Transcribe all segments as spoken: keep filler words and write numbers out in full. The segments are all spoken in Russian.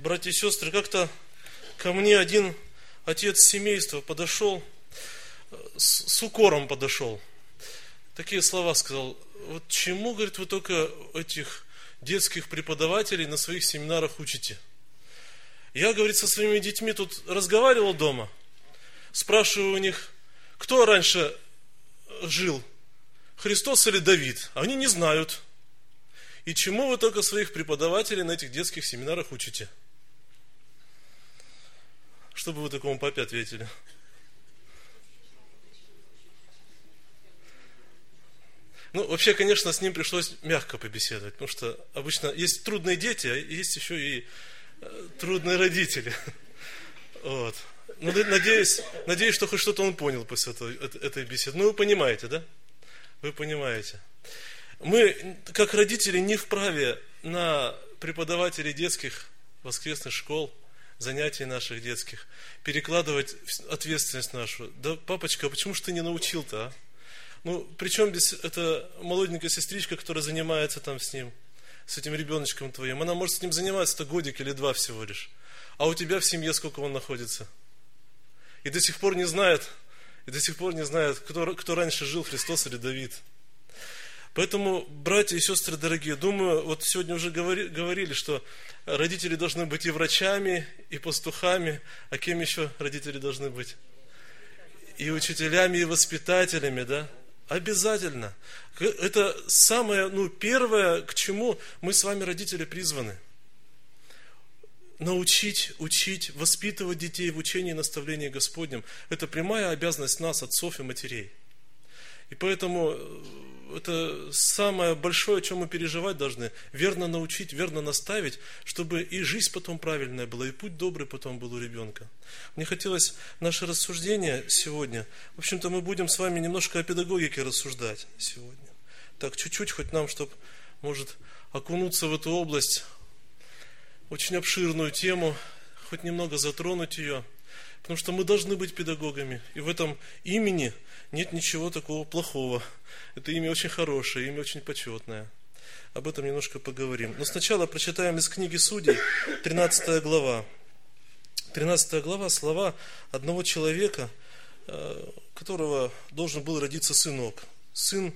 братья и сестры, как-то ко мне один отец семейства подошел, с, с укором подошел. Такие слова сказал: вот чему, говорит, вы только этих детских преподавателей на своих семинарах учите? Я, говорит, со своими детьми тут разговаривал дома, спрашиваю у них, кто раньше жил, Христос или Давид? Они не знают. И чему вы только своих преподавателей на этих детских семинарах учите? Что бы вы такому папе ответили? Ну, вообще, конечно, с ним пришлось мягко побеседовать, потому что обычно есть трудные дети, а есть еще и трудные родители. Вот. Ну, надеюсь, надеюсь, что хоть что-то он понял после этой, этой беседы. Ну, вы понимаете, да? Вы понимаете. Мы, как родители, не вправе на преподавателей детских воскресных школ, занятий наших детских, перекладывать ответственность нашу. Да, папочка, а почему же ты не научил-то, а? Ну, причем здесь эта молоденькая сестричка, которая занимается там с ним, с этим ребеночком твоим, она может с ним заниматься-то годик или два всего лишь. А у тебя в семье сколько он находится? И до сих пор не знает, и до сих пор не знает, кто, кто раньше жил, Христос или Давид. Поэтому, братья и сестры дорогие, думаю, вот сегодня уже говори, говорили, что родители должны быть и врачами, и пастухами, а кем еще родители должны быть? И учителями, и воспитателями, да? Обязательно. Это самое, ну, первое, к чему мы с вами, родители, призваны. Научить, учить, воспитывать детей в учении и наставлении Господнем. Это прямая обязанность нас, отцов и матерей. И поэтому это самое большое, о чем мы переживать должны. Верно научить, верно наставить, чтобы и жизнь потом правильная была, и путь добрый потом был у ребенка. Мне хотелось наше рассуждение сегодня. В общем-то, мы будем с вами немножко о педагогике рассуждать сегодня. Так, чуть-чуть, хоть нам, чтобы, может, окунуться в эту область, очень обширную тему, хоть немного затронуть ее. Потому что мы должны быть педагогами. И в этом имени нет ничего такого плохого. Это имя очень хорошее, имя очень почетное. Об этом немножко поговорим. Но сначала прочитаем из книги Судей, тринадцатая глава. тринадцатая глава, слова одного человека, которого должен был родиться сынок. Сын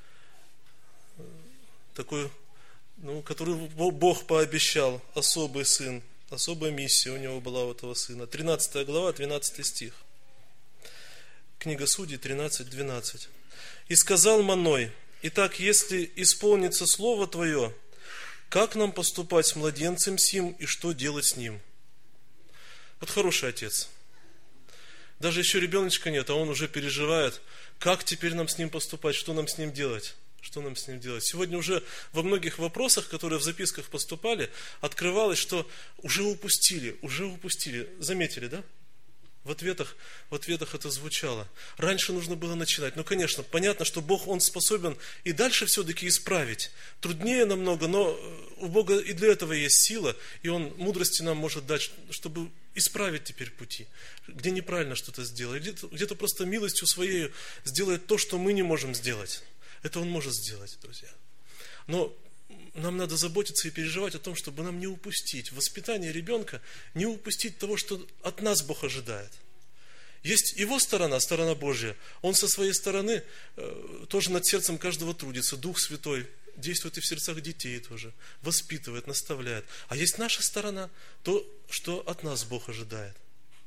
такой, ну, который Бог пообещал, особый сын. Особая миссия у него была у этого сына. тринадцатая глава, двенадцатый стих. Книга Судей тринадцать двенадцать. «И сказал Маной: итак, если исполнится слово Твое, как нам поступать с младенцем сим и что делать с ним?» Вот хороший отец. Даже еще ребеночка нет, а он уже переживает, как теперь нам с ним поступать, что нам с ним делать. Что нам с ним делать? Сегодня уже во многих вопросах, которые в записках поступали, открывалось, что уже упустили, уже упустили. Заметили, да? В ответах, в ответах это звучало. Раньше нужно было начинать. Ну, конечно, понятно, что Бог, Он способен и дальше все-таки исправить. Труднее намного, но у Бога и для этого есть сила, и Он мудрости нам может дать, чтобы исправить теперь пути, где неправильно что-то сделать, где-то, где-то просто милостью Своей сделает то, что мы не можем сделать. Это Он может сделать, друзья. Но нам надо заботиться и переживать о том, чтобы нам не упустить воспитание ребенка, не упустить того, что от нас Бог ожидает. Есть Его сторона, сторона Божья. Он со своей стороны э, тоже над сердцем каждого трудится. Дух Святой действует и в сердцах детей тоже. Воспитывает, наставляет. А есть наша сторона, то, что от нас Бог ожидает.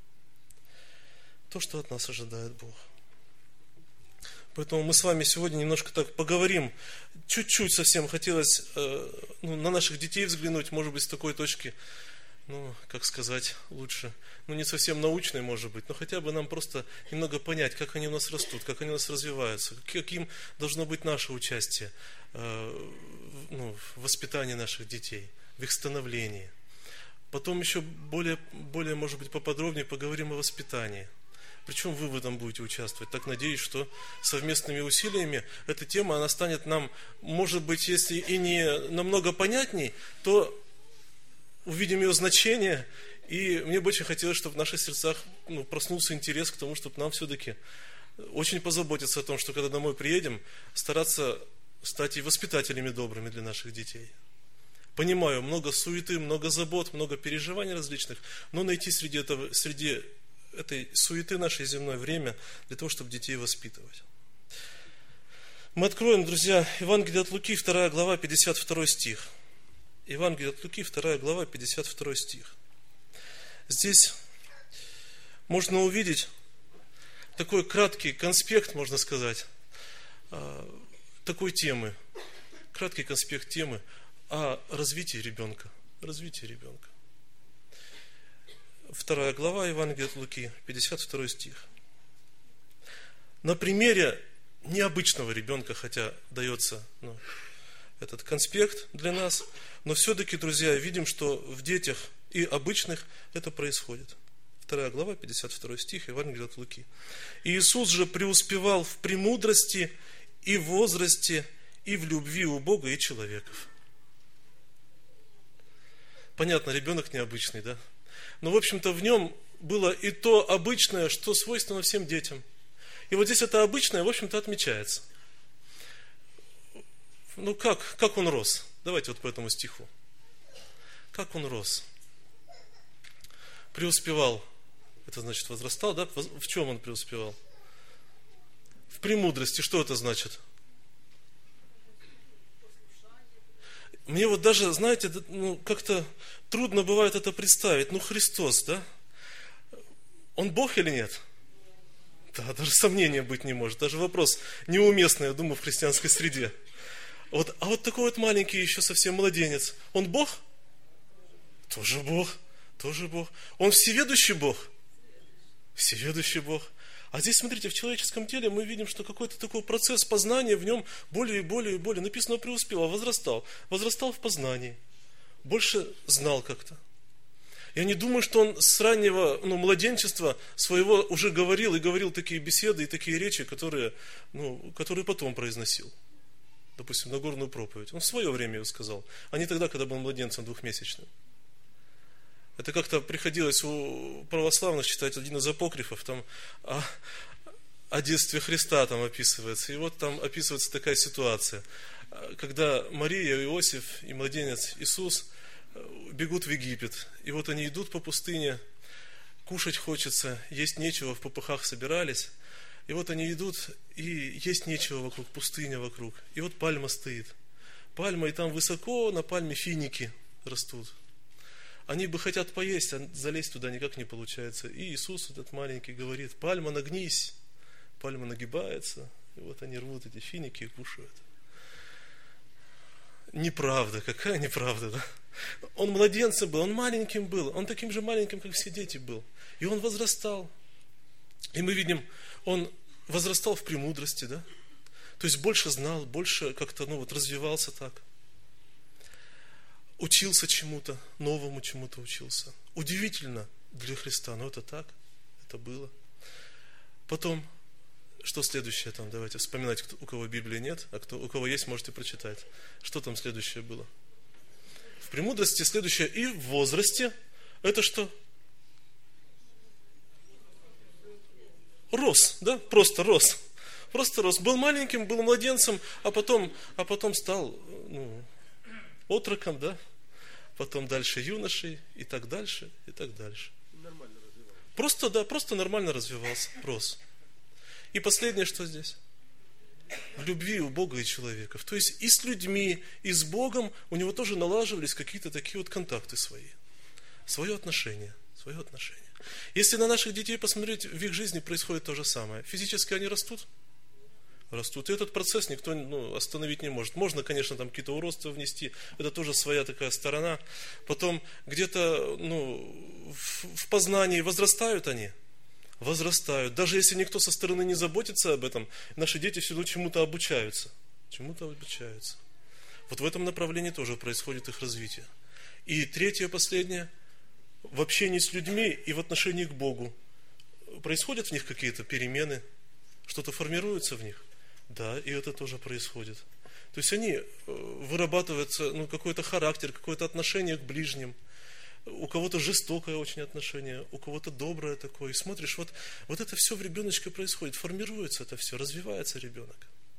То, что от нас ожидает Бог. Поэтому мы с вами сегодня немножко так поговорим. Чуть-чуть совсем хотелось э, ну, на наших детей взглянуть, может быть, с такой точки, ну, как сказать, лучше, ну, не совсем научной, может быть, но хотя бы нам просто немного понять, как они у нас растут, как они у нас развиваются, каким должно быть наше участие э, ну, в воспитании наших детей, в их становлении. Потом еще более, более, может быть, поподробнее поговорим о воспитании. Причем вы в этом будете участвовать. Так надеюсь, что совместными усилиями эта тема, она станет нам, может быть, если и не намного понятней, то увидим ее значение. И мне бы очень хотелось, чтобы в наших сердцах ну, проснулся интерес к тому, чтобы нам все-таки очень позаботиться о том, что когда домой приедем, стараться стать и воспитателями добрыми для наших детей. Понимаю, много суеты, много забот, много переживаний различных, но найти среди, этого, среди этой суеты нашей земной время для того, чтобы детей воспитывать. Мы откроем, друзья, Евангелие от Луки, вторая глава, пятьдесят второй стих. Евангелие от Луки, вторая глава, пятьдесят второй стих. Здесь можно увидеть такой краткий конспект, можно сказать, такой темы, краткий конспект темы о развитии ребенка. Развитии ребенка. Вторая глава Евангелия от Луки, пятьдесят второй стих. На примере необычного ребенка, хотя дается ну, этот конспект для нас, но все-таки, друзья, видим, что в детях и обычных это происходит. Вторая глава, пятьдесят второй стих, Евангелие от Луки. «Иисус же преуспевал в премудрости и в возрасте, и в любви у Бога и человеков». Понятно, ребенок необычный, да? Но, в общем-то, в нем было и то обычное, что свойственно всем детям. И вот здесь это обычное, в общем-то, отмечается. Ну, как, как он рос? Давайте вот по этому стиху. Как он рос? Преуспевал. Это значит возрастал, да? В чем он преуспевал? В премудрости. Что это значит? Мне вот даже, знаете, ну, как-то трудно бывает это представить. Ну, Христос, да? Он Бог или нет? Да, даже сомнения быть не может. Даже вопрос неуместный, я думаю, в христианской среде. Вот, а вот такой вот маленький еще совсем младенец. Он Бог? Тоже Бог. Тоже Бог. Он всеведущий Бог? Всеведущий Бог. А здесь, смотрите, в человеческом теле мы видим, что какой-то такой процесс познания в нем более и более и более. Написано, преуспел, а возрастал. Возрастал в познании. Больше знал как-то. Я не думаю, что он с раннего ну, младенчества своего уже говорил и говорил такие беседы и такие речи, которые, ну, которые потом произносил. Допустим, Нагорную проповедь. Он в свое время ее сказал, а не тогда, когда был младенцем двухмесячным. Это как-то приходилось у православных читать один из апокрифов, там о, о детстве Христа там описывается. И вот там описывается такая ситуация, когда Мария, Иосиф и младенец Иисус бегут в Египет. И вот они идут по пустыне, кушать хочется, есть нечего, в попыхах собирались. И вот они идут, и есть нечего вокруг, пустыня вокруг. И вот пальма стоит. Пальма, и там высоко на пальме финики растут. Они бы хотят поесть, а залезть туда никак не получается. И Иисус, этот маленький, говорит, пальма, нагнись. Пальма нагибается. И вот они рвут эти финики и кушают. Неправда, какая неправда, да? Он младенцем был, он маленьким был, он таким же маленьким, как все дети был. И он возрастал. И мы видим, он возрастал в премудрости, да? То есть больше знал, больше как-то, ну вот, развивался так. Учился чему-то, новому чему-то учился. Удивительно для Христа, но это так, это было. Потом, что следующее там, давайте вспоминать, у кого Библии нет, а кто, у кого есть, можете прочитать. Что там следующее было? В премудрости следующее и в возрасте. Это что? Рос, да? Просто рос. Просто рос. Был маленьким, был младенцем, а потом, а потом стал ну, отроком, да? Потом дальше юношей, и так дальше, и так дальше. Нормально развивался. Просто, да, просто нормально развивался, рос. И последнее, что здесь? В любви у Бога и человеков. То есть и с людьми, и с Богом у него тоже налаживались какие-то такие вот контакты свои. Свое отношение, свое отношение. Если на наших детей посмотреть, в их жизни происходит то же самое. Физически они растут? Растут. И этот процесс никто ну, остановить не может. Можно, конечно, там какие-то уродства внести. Это тоже своя такая сторона. Потом где-то ну, в, в познании возрастают они. Возрастают. Даже если никто со стороны не заботится об этом, наши дети все равно чему-то обучаются. Чему-то обучаются. Вот в этом направлении тоже происходит их развитие. И третье, последнее. В общении с людьми и в отношении к Богу. Происходят в них какие-то перемены? Что-то формируется в них? Да, и это тоже происходит. То есть они вырабатываются, ну, какой-то характер, какое-то отношение к ближним. У кого-то жестокое очень отношение, у кого-то доброе такое. И смотришь, вот, вот это все в ребеночке происходит, формируется это все, развивается ребенок.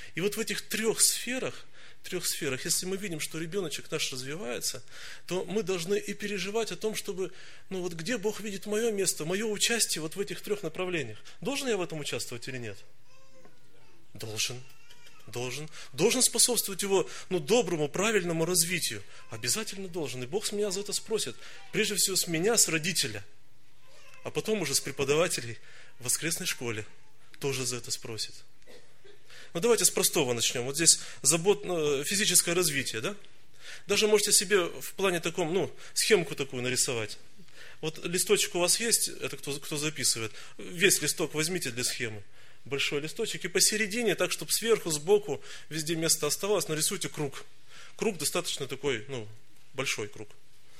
И вот в этих трех сферах, трех сферах, если мы видим, что ребеночек наш развивается, то мы должны и переживать о том, чтобы, ну вот где Бог видит мое место, мое участие вот в этих трех направлениях. Должен я в этом участвовать или нет? Должен. Должен. Должен способствовать его, ну, доброму, правильному развитию. Обязательно должен. И Бог с меня за это спросит. Прежде всего с меня, с родителя. А потом уже с преподавателей в воскресной школе тоже за это спросит. Ну, давайте с простого начнем. Вот здесь забот, ну, физическое развитие, да? Даже можете себе в плане таком, ну, схемку такую нарисовать. Вот листочек у вас есть, это кто, кто записывает. Весь листок возьмите для схемы. Большой листочек, и посередине, так, чтобы сверху, сбоку, везде место оставалось, нарисуйте круг. Круг достаточно такой, ну, большой круг.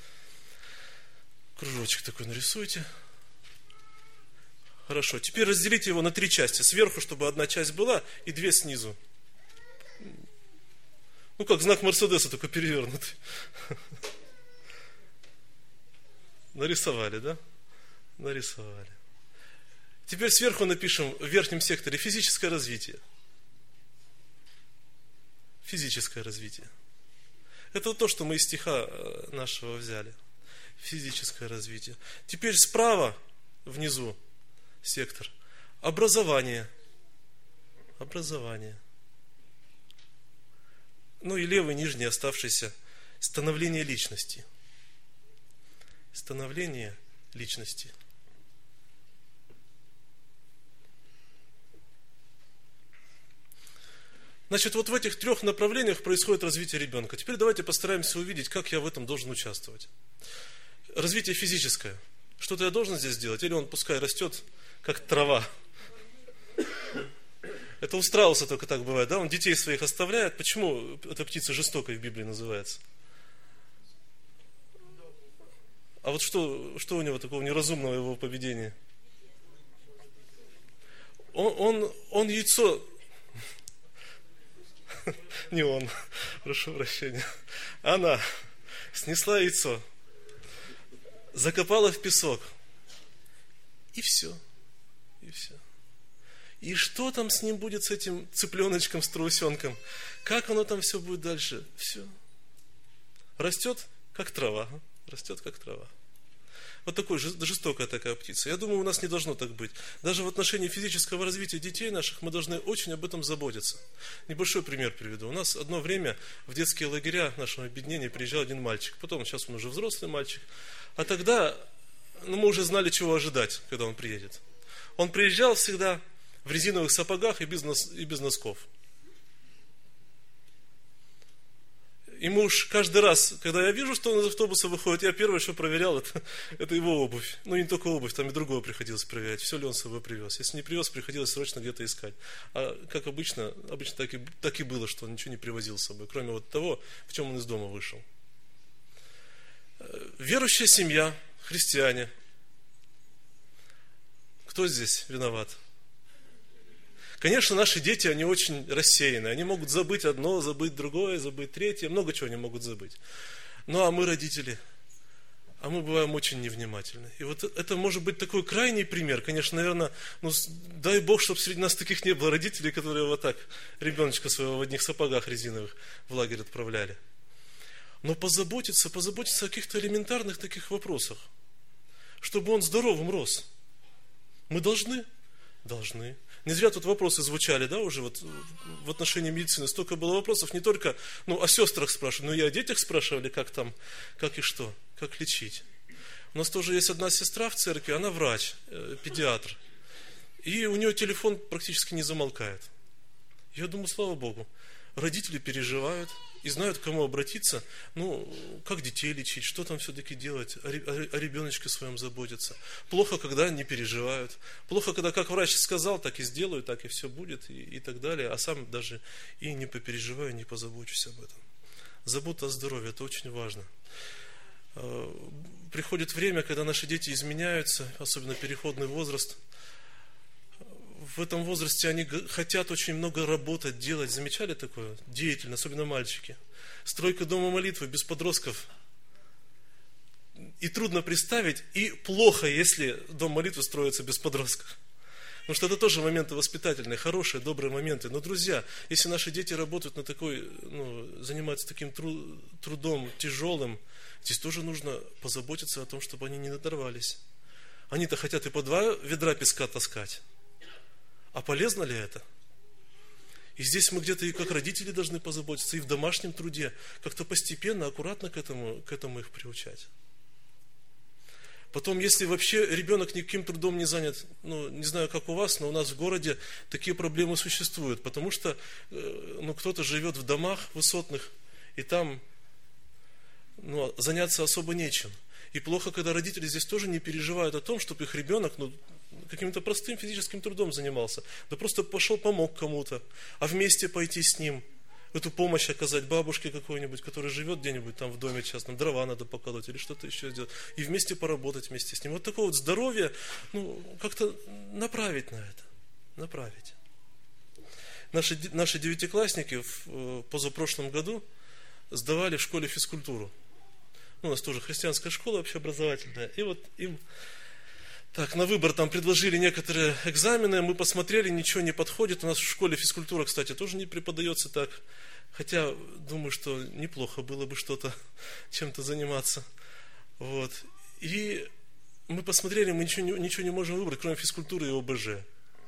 Кружочек такой нарисуйте. Хорошо, теперь разделите его на три части. Сверху, чтобы одна часть была, и две снизу. Ну, как знак Мерседеса, только перевернутый. Нарисовали, да? Нарисовали. Теперь сверху напишем в верхнем секторе физическое развитие. Физическое развитие. Это то, что мы из стиха нашего взяли. Физическое развитие. Теперь справа, внизу, сектор. Образование. Образование. Ну и левый, нижний, оставшийся. Становление личности. Становление личности. Значит, вот в этих трех направлениях происходит развитие ребенка. Теперь давайте постараемся увидеть, как я в этом должен участвовать. Развитие физическое. Что-то я должен здесь сделать? Или он пускай растет, как трава? Это у страуса только так бывает, да? Он детей своих оставляет. Почему эта птица жестокой в Библии называется? А вот что, что у него такого неразумного в его поведении? Он, он, он яйцо... Не он, прошу прощения. Она снесла яйцо, закопала в песок. И все. И все. И что там с ним будет, с этим цыпленочком, страусенком? Как оно там все будет дальше? Все. Растет, как трава. Растет, как трава. Вот такой жестокая такая птица. Я думаю, у нас не должно так быть. Даже в отношении физического развития детей наших мы должны очень об этом заботиться. Небольшой пример приведу. У нас одно время в детские лагеря нашего объединения приезжал один мальчик. Потом, сейчас он уже взрослый мальчик. А тогда, ну, мы уже знали, чего ожидать, когда он приедет. Он приезжал всегда в резиновых сапогах и без, нос, и без носков. И мы уж каждый раз, когда я вижу, что он из автобуса выходит, я первое, что проверял, это, это его обувь. Ну, не только обувь, там и другого приходилось проверять, все ли он с собой привез. Если не привез, приходилось срочно где-то искать. А как обычно, обычно так и, так и было, что он ничего не привозил с собой, кроме вот того, в чем он из дома вышел. Верующая семья, христиане. Кто здесь виноват? Конечно, наши дети, они очень рассеяны. Они могут забыть одно, забыть другое, забыть третье. Много чего они могут забыть. Ну, а мы, родители, а мы бываем очень невнимательны. И вот это может быть такой крайний пример. Конечно, наверное, ну, дай Бог, чтобы среди нас таких не было родителей, которые вот так ребеночка своего в одних сапогах резиновых в лагерь отправляли. Но позаботиться, позаботиться о каких-то элементарных таких вопросах. Чтобы он здоровым рос. Мы должны? Должны. Не зря тут вопросы звучали, да, уже вот в отношении медицины. Столько было вопросов, не только, ну, о сестрах спрашивали, но и о детях спрашивали, как там, как и что, как лечить. У нас тоже есть одна сестра в церкви, она врач, э, педиатр. И у нее телефон практически не замолкает. Я думаю, слава Богу, родители переживают и знают, к кому обратиться, ну, как детей лечить, что там все-таки делать, о ребеночке своем заботиться. Плохо, когда не переживают. Плохо, когда как врач сказал, так и сделаю, так и все будет, и, и так далее. А сам даже и не попереживаю, не позабочусь об этом. Забота о здоровье, это очень важно. Приходит время, когда наши дети изменяются, особенно переходный возраст. В этом возрасте они хотят очень много работать, делать. Замечали такое? Деятельно, особенно мальчики. Стройка дома молитвы без подростков. И трудно представить, и плохо, если дом молитвы строится без подростков. Потому что это тоже моменты воспитательные, хорошие, добрые моменты. Но, друзья, если наши дети работают на такой, ну, занимаются таким тру- трудом тяжелым, здесь тоже нужно позаботиться о том, чтобы они не надорвались. Они-то хотят и по два ведра песка таскать. А полезно ли это? И здесь мы где-то и как родители должны позаботиться, и в домашнем труде, как-то постепенно, аккуратно к этому, к этому их приучать. Потом, если вообще ребенок никаким трудом не занят, ну, не знаю, как у вас, но у нас в городе такие проблемы существуют, потому что, ну, кто-то живет в домах высотных, и там, ну, заняться особо нечем. И плохо, когда родители здесь тоже не переживают о том, чтобы их ребенок, ну, каким-то простым физическим трудом занимался. Да просто пошел, помог кому-то, а вместе пойти с ним, эту помощь оказать бабушке какой-нибудь, которая живет где-нибудь там в доме частном, дрова надо поколоть или что-то еще сделать, и вместе поработать вместе с ним. Вот такое вот здоровье, ну, как-то направить на это, направить. Наши, наши девятиклассники в позапрошлом году сдавали в школе физкультуру. Ну, у нас тоже христианская школа общеобразовательная, и вот им так, на выбор там предложили некоторые экзамены, мы посмотрели, ничего не подходит. У нас в школе физкультура, кстати, тоже не преподается так. Хотя, думаю, что неплохо было бы что-то, чем-то заниматься. Вот. И мы посмотрели, мы ничего не, ничего не можем выбрать, кроме физкультуры и ОБЖ.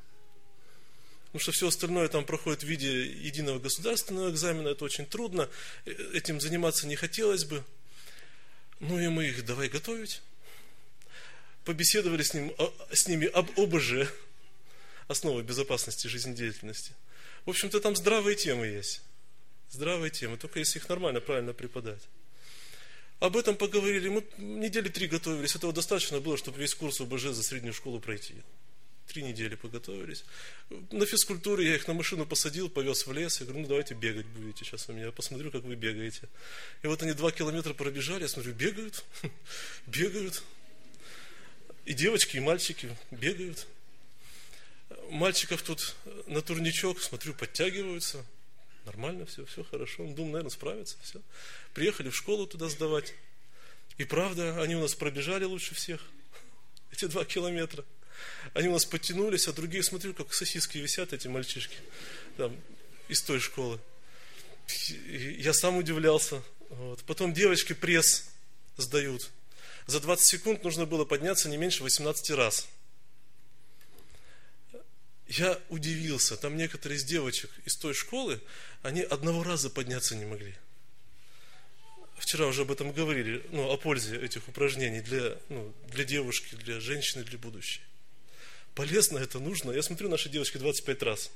Потому что все остальное там проходит в виде единого государственного экзамена, это очень трудно, этим заниматься не хотелось бы. Ну и мы их давай готовить. Побеседовали с, ним, с ними об ОБЖ, основы безопасности жизнедеятельности. В общем-то, там здравые темы есть. Здравые темы, только если их нормально, правильно преподать. Об этом поговорили, мы недели три готовились. Этого достаточно было, чтобы весь курс ОБЖ за среднюю школу пройти. Три недели подготовились. На физкультуре я их на машину посадил, повез в лес. Я говорю, ну давайте бегать будете сейчас у меня. Я посмотрю, как вы бегаете. И вот они два километра пробежали, я смотрю, бегают, бегают. И девочки, и мальчики бегают. Мальчиков тут на турничок, смотрю, подтягиваются. Нормально все, все хорошо. Думаю, наверное, справятся. Все. Приехали в школу туда сдавать. И правда, они у нас пробежали лучше всех. Эти два километра. Они у нас подтянулись, а другие, смотрю, как сосиски висят, эти мальчишки. Там, из той школы. И я сам удивлялся. Вот. Потом девочки пресс сдают. За двадцать секунд нужно было подняться не меньше восемнадцати раз. Я удивился. Там некоторые из девочек из той школы, они одного раза подняться не могли. Вчера уже об этом говорили, ну, о пользе этих упражнений для, ну, для девушки, для женщины, для будущей. Полезно это, нужно. Я смотрю, наши девочки двадцать пять раз.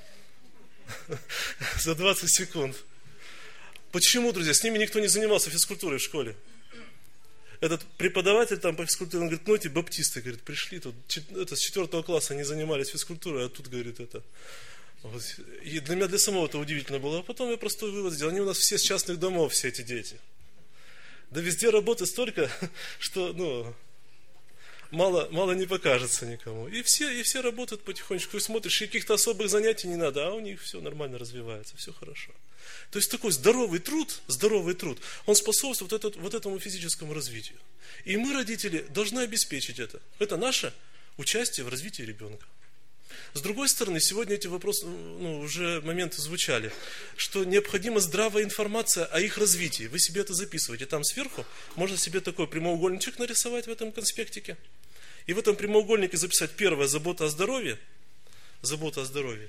За двадцать секунд. Почему, друзья? С ними никто не занимался физкультурой в школе. Этот преподаватель там по физкультуре, он говорит, ну эти баптисты, говорит, пришли тут, это с четвертого класса они занимались физкультурой, а тут, говорит, это. Вот. И для меня, для самого это удивительно было. А потом я простой вывод сделал, они у нас все с частных домов, все эти дети. Да везде работы столько, что, ну, мало, мало не покажется никому. И все, и все работают потихонечку, и смотришь, и каких-то особых занятий не надо, а у них все нормально развивается, все хорошо. То есть такой здоровый труд, здоровый труд, он способствует вот, этот, вот этому физическому развитию. И мы, родители, должны обеспечить это. Это наше участие в развитии ребенка. С другой стороны, сегодня эти вопросы, ну, уже моменты звучали, что необходима здравая информация о их развитии. Вы себе это записываете. Там сверху можно себе такой прямоугольничек нарисовать в этом конспектике. И в этом прямоугольнике записать первое – забота о здоровье. Забота о здоровье.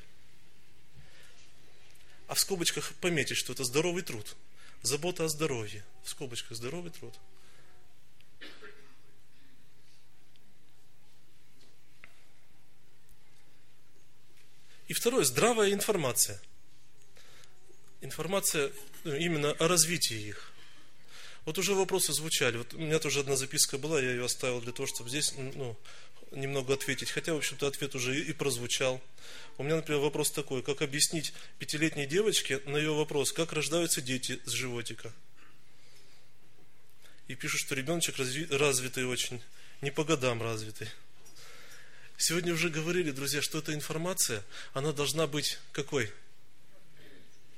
А в скобочках пометить, что это здоровый труд. Забота о здоровье. В скобочках здоровый труд. И второе, здравая информация. Информация именно о развитии их. Вот уже вопросы звучали. Вот у меня тоже одна записка была, я ее оставил для того, чтобы здесь, ну, немного ответить. Хотя, в общем-то, ответ уже и прозвучал. У меня, например, вопрос такой. Как объяснить пятилетней девочке на ее вопрос, как рождаются дети с животика? И пишут, что ребеночек разви- развитый очень, не по годам развитый. Сегодня уже говорили, друзья, что эта информация, она должна быть какой?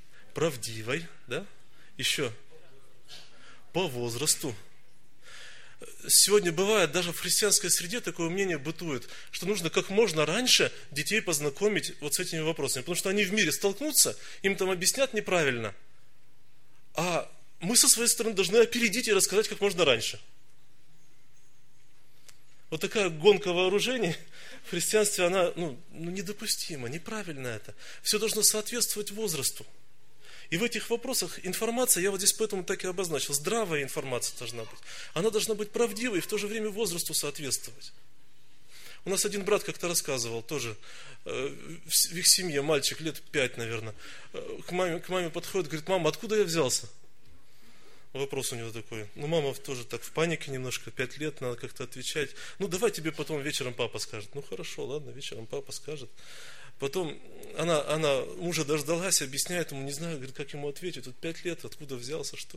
Правдивой, да? Еще по возрасту. Сегодня бывает, даже в христианской среде такое мнение бытует, что нужно как можно раньше детей познакомить вот с этими вопросами. Потому что они в мире столкнутся, им там объяснят неправильно. А мы со своей стороны должны опередить и рассказать как можно раньше. Вот такая гонка вооружений в христианстве, она ну, ну, недопустима, неправильно это. Все должно соответствовать возрасту. И в этих вопросах информация, я вот здесь поэтому так и обозначил, здравая информация должна быть. Она должна быть правдивой и в то же время возрасту соответствовать. У нас один брат как-то рассказывал, тоже э, в, в их семье, мальчик лет пять, наверное, э, к, маме, к маме подходит, говорит: мама, откуда я взялся? Вопрос у него такой. Ну, мама тоже так в панике немножко, пять лет, надо как-то отвечать. Ну, давай тебе потом вечером папа скажет. Ну, хорошо, ладно, вечером папа скажет. Потом она, она мужа дождалась, объясняет ему, не знаю, говорит, как ему ответить. Тут пять лет, откуда взялся, что?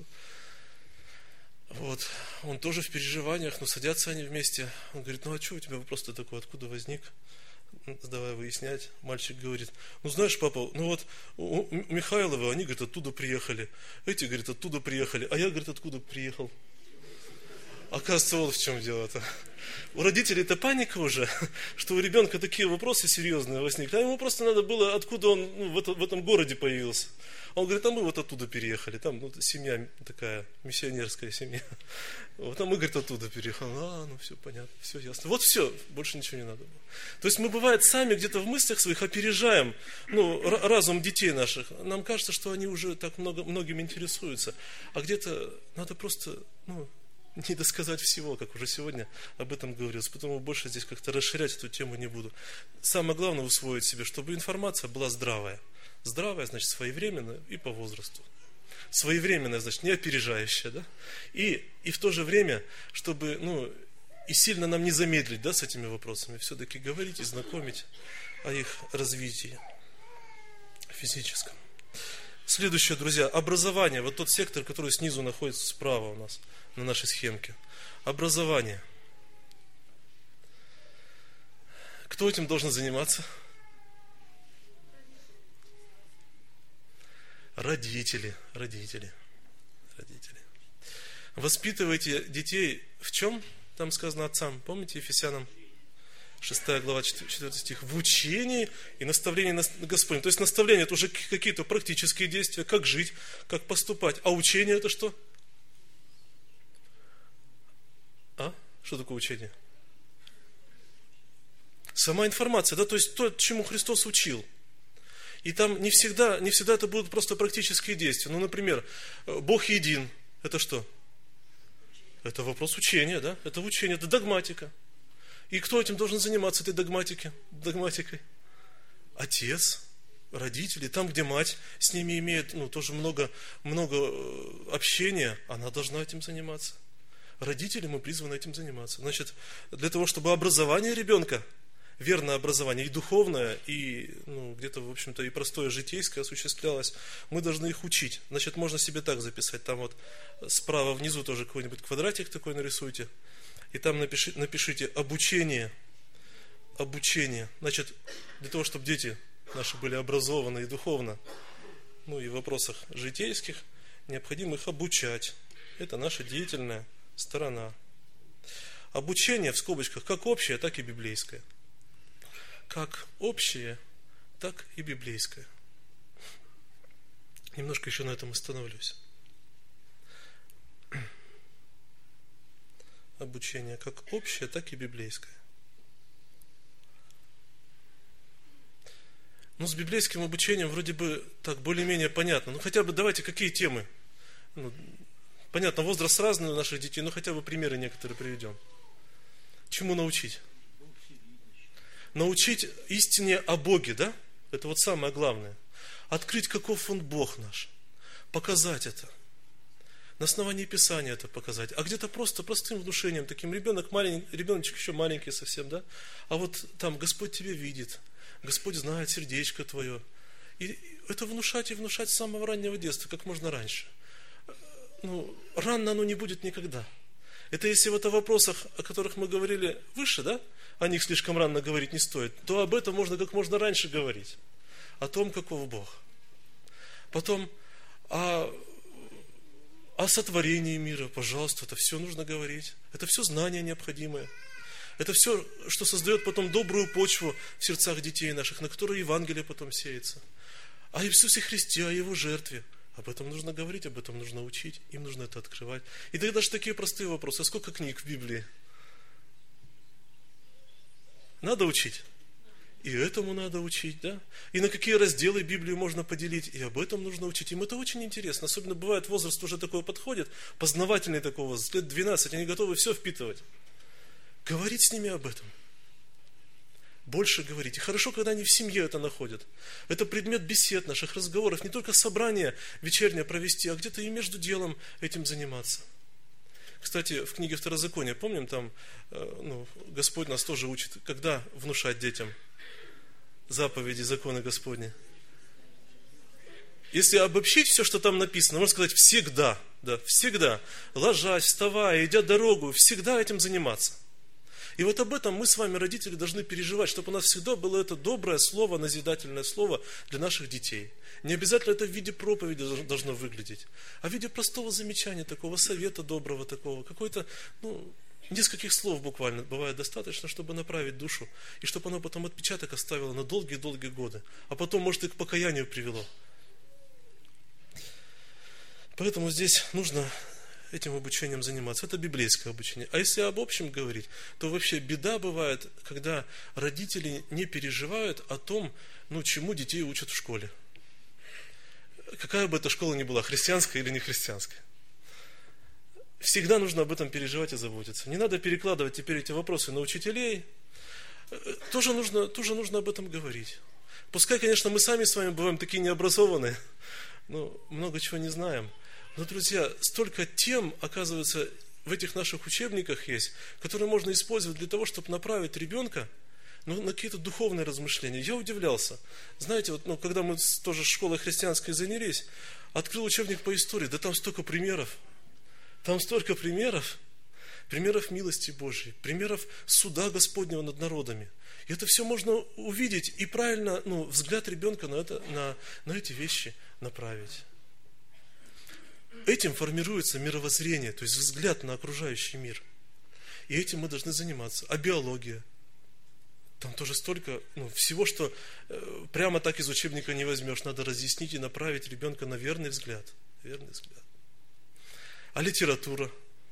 Вот. Он тоже в переживаниях, но садятся они вместе. Он говорит: ну, а что у тебя вопрос-то такой, откуда возник? Давай выяснять. Мальчик говорит: ну, знаешь, папа, ну вот у Михайловы, они, говорит, оттуда приехали. Эти, говорит, оттуда приехали. А я, говорит, откуда приехал? Оказывается, вот в чем дело-то. У родителей-то паника уже, что у ребенка такие вопросы серьезные возникли. А ему просто надо было, откуда он ну, в, это, в этом городе появился. Он говорит: а мы вот оттуда переехали. Там ну, семья такая, миссионерская семья. Вот, а мы, говорит, оттуда переехали. А, ну все понятно, все ясно. Вот все, больше ничего не надо было. То есть мы, бывает, сами где-то в мыслях своих опережаем ну, разум детей наших. Нам кажется, что они уже так много, многим интересуются. А где-то надо просто... ну, не досказать всего, как уже сегодня об этом говорилось. Потому больше здесь как-то расширять эту тему не буду. Самое главное усвоить себе, чтобы информация была здравая. Здравая, значит, своевременная и по возрасту. Своевременная, значит, не опережающая, да? И, и в то же время, чтобы, ну, и сильно нам не замедлить, да, с этими вопросами. Все-таки говорить и знакомить о их развитии физическом. Следующее, друзья, образование. Вот тот сектор, который снизу находится справа у нас на нашей схемке. Образование. Кто этим должен заниматься? Родители. Родители. Родители. Воспитывайте детей в чем? Там сказано отцам. Помните, Ефесянам шестая глава, четвёртый стих. В учении и наставлении Господне. То есть наставление это уже какие-то практические действия, как жить, как поступать. А учение это что? А? Что такое учение? Сама информация, да, то есть то, чему Христос учил. И там не всегда, не всегда это будут просто практические действия. Ну, например, Бог един. Это что? Это вопрос учения, да? Это учение, это догматика. И кто этим должен заниматься, этой догматикой? догматикой? Отец, родители. Там, где мать с ними имеет ну, тоже много, много общения, она должна этим заниматься. Родители, мы призваны этим заниматься. Значит, для того, чтобы образование ребенка, верное образование, и духовное, и ну, где-то, в общем-то, и простое житейское осуществлялось, мы должны их учить. Значит, можно себе так записать. Там вот справа внизу тоже какой-нибудь квадратик такой нарисуйте. И там напишите, напишите обучение. Обучение. Значит, для того, чтобы дети наши были образованы и духовно, ну и в вопросах житейских, необходимо их обучать. Это наша деятельная сторона. Обучение в скобочках как общее, так и библейское. Как общее, так и библейское. Немножко еще на этом остановлюсь. Обучение как общее, так и библейское. Ну, с библейским обучением вроде бы так более-менее понятно. Ну, хотя бы давайте, какие темы? Ну, понятно, возраст разный у наших детей, но хотя бы примеры некоторые приведем. Чему научить? Научить истине о Боге, да? Это вот самое главное. Открыть, каков Он Бог наш. Показать это. На основании Писания это показать. А где-то просто простым внушением, таким ребенок маленький, ребеночек еще маленький совсем, да? А вот там Господь тебя видит, Господь знает сердечко твое. И это внушать и внушать с самого раннего детства, как можно раньше. Ну, рано оно не будет никогда. Это если вот о вопросах, о которых мы говорили выше, да? О них слишком рано говорить не стоит, то об этом можно как можно раньше говорить. О том, каков Бог. Потом о, о сотворении мира, пожалуйста, это все нужно говорить. Это все знания необходимые. Это все, что создает потом добрую почву в сердцах детей наших, на которой Евангелие потом сеется. О Иисусе Христе, о Его жертве. Об этом нужно говорить, об этом нужно учить, им нужно это открывать. И тогда даже такие простые вопросы. А сколько книг в Библии? Надо учить. И этому надо учить, да? И на какие разделы Библию можно поделить, и об этом нужно учить. Им это очень интересно. Особенно бывает, возраст уже такой подходит, познавательный такой возраст, лет двенадцать, они готовы все впитывать. Говорить с ними об этом. Больше говорить. И хорошо, когда они в семье это находят. Это предмет бесед наших разговоров. Не только собрание вечернее провести, а где-то и между делом этим заниматься. Кстати, в книге Второзакония, помним, там ну, Господь нас тоже учит, когда внушать детям заповеди, законы Господни. Если обобщить все, что там написано, можно сказать всегда, да, всегда, ложась, вставая, идя дорогу, всегда этим заниматься. И вот об этом мы с вами, родители, должны переживать, чтобы у нас всегда было это доброе слово, назидательное слово для наших детей. Не обязательно это в виде проповеди должно выглядеть, а в виде простого замечания, такого совета доброго, такого, какой-то, ну, нескольких слов буквально бывает достаточно, чтобы направить душу, и чтобы оно потом отпечаток оставило на долгие-долгие годы, а потом, может, и к покаянию привело. Поэтому здесь нужно этим обучением заниматься. Это библейское обучение. А если об общем говорить, то вообще беда бывает, когда родители не переживают о том, ну, чему детей учат в школе. Какая бы эта школа ни была, христианская или не христианская. Всегда нужно об этом переживать и заботиться. Не надо перекладывать теперь эти вопросы на учителей. Тоже нужно, тоже нужно об этом говорить. Пускай, конечно, мы сами с вами бываем такие необразованные, но много чего не знаем. Но, друзья, столько тем, оказывается, в этих наших учебниках есть, которые можно использовать для того, чтобы направить ребенка, ну, на какие-то духовные размышления. Я удивлялся. Знаете, вот, ну, когда мы тоже школой христианской занялись, открыл учебник по истории, да там столько примеров. Там столько примеров. Примеров милости Божьей, примеров суда Господнего над народами. И это все можно увидеть и правильно, ну, взгляд ребенка на, это, на, на эти вещи направить. Этим формируется мировоззрение, то есть взгляд на окружающий мир. И этим мы должны заниматься. А биология? Там тоже столько ну, всего, что э, прямо так из учебника не возьмешь. Надо разъяснить и направить ребенка на верный взгляд. Верный взгляд. А литература?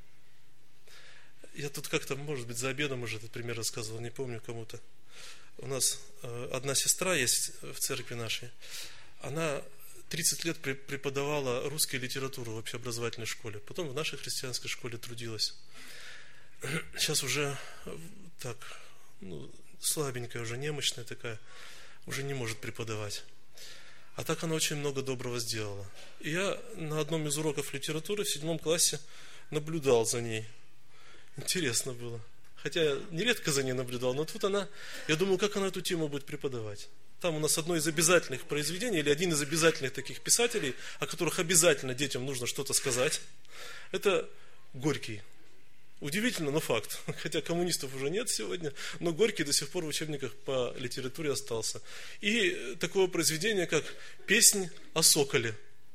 Я тут как-то, может быть, за обедом уже этот пример рассказывал, не помню кому-то. У нас э, одна сестра есть в церкви нашей. Она тридцать лет преподавала русскую литературу в общеобразовательной школе. Потом в нашей христианской школе трудилась. Сейчас уже так, ну, слабенькая, уже немощная такая, уже не может преподавать. А так она очень много доброго сделала. И я на одном из уроков литературы в седьмом классе наблюдал за ней. Интересно было. Хотя я нередко за ней наблюдал, но тут она, я думаю, как она эту тему будет преподавать. Там у нас одно из обязательных произведений, или один из обязательных таких писателей, о которых обязательно детям нужно что-то сказать, это Горький. Удивительно, но факт. Хотя коммунистов уже нет сегодня, но Горький до сих пор в учебниках по литературе остался. И такое произведение, как «Песнь о соколе».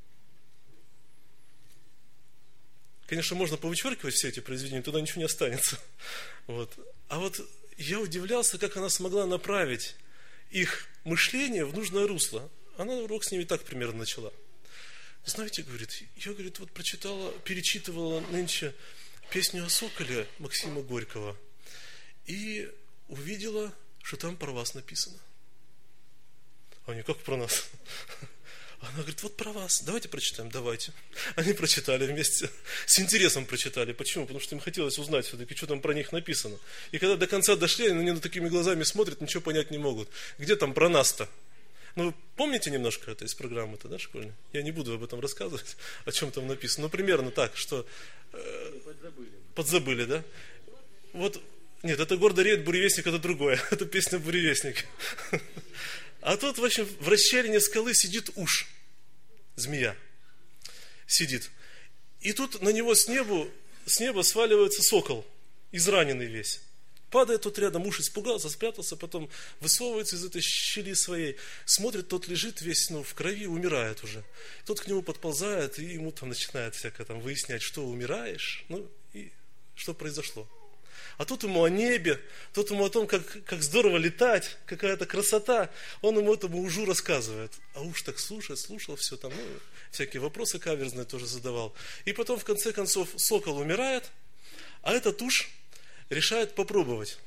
Конечно, можно повычеркивать все эти произведения, туда ничего не останется. Вот. А вот я удивлялся, как она смогла направить их мышление в нужное русло. Она урок с ними так примерно начала. Знаете, говорит, я, говорит, вот прочитала, перечитывала нынче песню о соколе Максима Горького и увидела, что там про вас написано. А они, как про нас? Она говорит, вот про вас, давайте прочитаем, давайте. Они прочитали вместе, с интересом прочитали. Почему? Потому что им хотелось узнать все-таки, что там про них написано. И когда до конца дошли, они на такими глазами смотрят, ничего понять не могут. Где там про нас-то? Ну, вы помните немножко это из программы-то, да, школьной? Я не буду об этом рассказывать, о чем там написано. Ну, примерно так, что... Э, подзабыли. Подзабыли, да? Вот, нет, это «Гордо реет буревестник», это другое. Это песня «Буревестник». А тут, в общем, в расщелине скалы сидит уж, змея, сидит. И тут на него с неба, с неба сваливается сокол, израненный весь. Падает тот рядом, муж испугался, спрятался, потом высовывается из этой щели своей, смотрит, тот лежит весь ну, в крови, умирает уже. Тот к нему подползает, и ему там начинает всякое там выяснять, что умираешь, ну и что произошло. А тут ему о небе, тут ему о том, как, как здорово летать, какая-то красота. Он ему этому ужу рассказывает. А уж так слушает, слушал все там, ну, всякие вопросы каверзные тоже задавал. И потом, в конце концов, сокол умирает, а этот уж решает попробовать.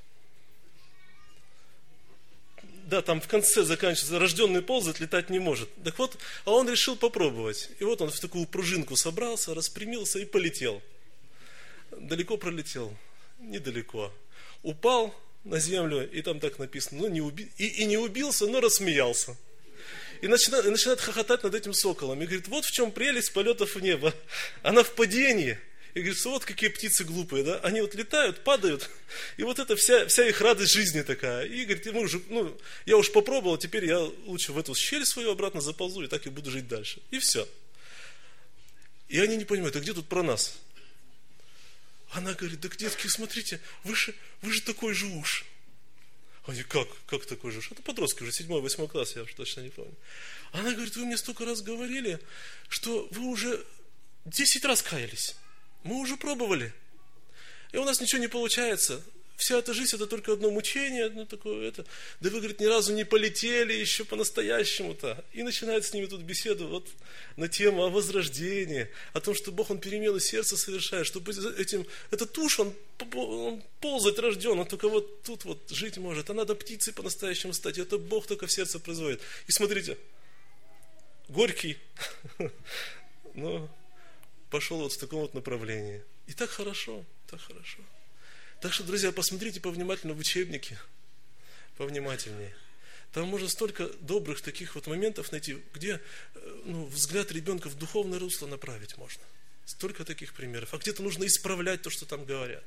Да, там в конце заканчивается, рожденный ползает, летать не может. Так вот, а он решил попробовать. И вот он в такую пружинку собрался, распрямился и полетел. Далеко пролетел. Недалеко. Упал на землю, и там так написано, ну не уби... и, и не убился, но рассмеялся. И начинает, и начинает хохотать над этим соколом. И говорит, вот в чем прелесть полетов в небо. Она в падении. И говорит, вот какие птицы глупые, да? Они вот летают, падают, и вот это вся, вся их радость жизни такая. И говорит, мы уже, ну, я уж попробовал, теперь я лучше в эту щель свою обратно заползу, и так и буду жить дальше. И все. И они не понимают, а где тут про нас? Она говорит, да, детки, смотрите, вы же, вы же такой же уж. Они, как, как такой же уж? Это подростки уже, седьмой, восьмой класс, я уж точно не помню. Она говорит, вы мне столько раз говорили, что вы уже десять раз каялись. Мы уже пробовали. И у нас ничего не получается. Вся эта жизнь, это только одно мучение, одно такое, это. Да вы, говорит, ни разу не полетели еще по-настоящему-то. И начинает с ними тут беседу вот на тему о возрождении, о том, что Бог, Он перемену сердца совершает, чтобы этим, этот уж, он, он ползать рожден, он только вот тут вот жить может. А надо птицей по-настоящему стать. Это Бог только в сердце производит. И смотрите, Горький, ну, пошел вот в таком вот направлении. И так хорошо, так хорошо. Так что, друзья, посмотрите повнимательно в учебники, повнимательнее. Там можно столько добрых таких вот моментов найти, где ну, взгляд ребенка в духовное русло направить можно. Столько таких примеров. А где-то нужно исправлять то, что там говорят.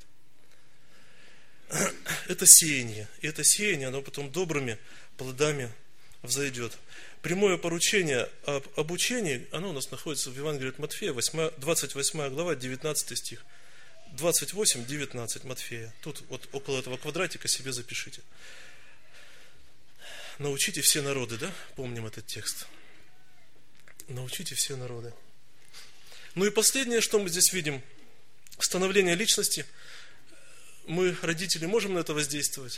Это сеяние. И это сеяние, оно потом добрыми плодами взойдет. Прямое поручение об обучении, оно у нас находится в Евангелии от Матфея, двадцать восьмая глава, девятнадцатый стих. двадцать восемь, девятнадцать Матфея. Тут вот около этого квадратика себе запишите. Научите все народы, да? Помним этот текст. Научите все народы. Ну и последнее, что мы здесь видим. Становление личности. Мы, родители, можем на это воздействовать?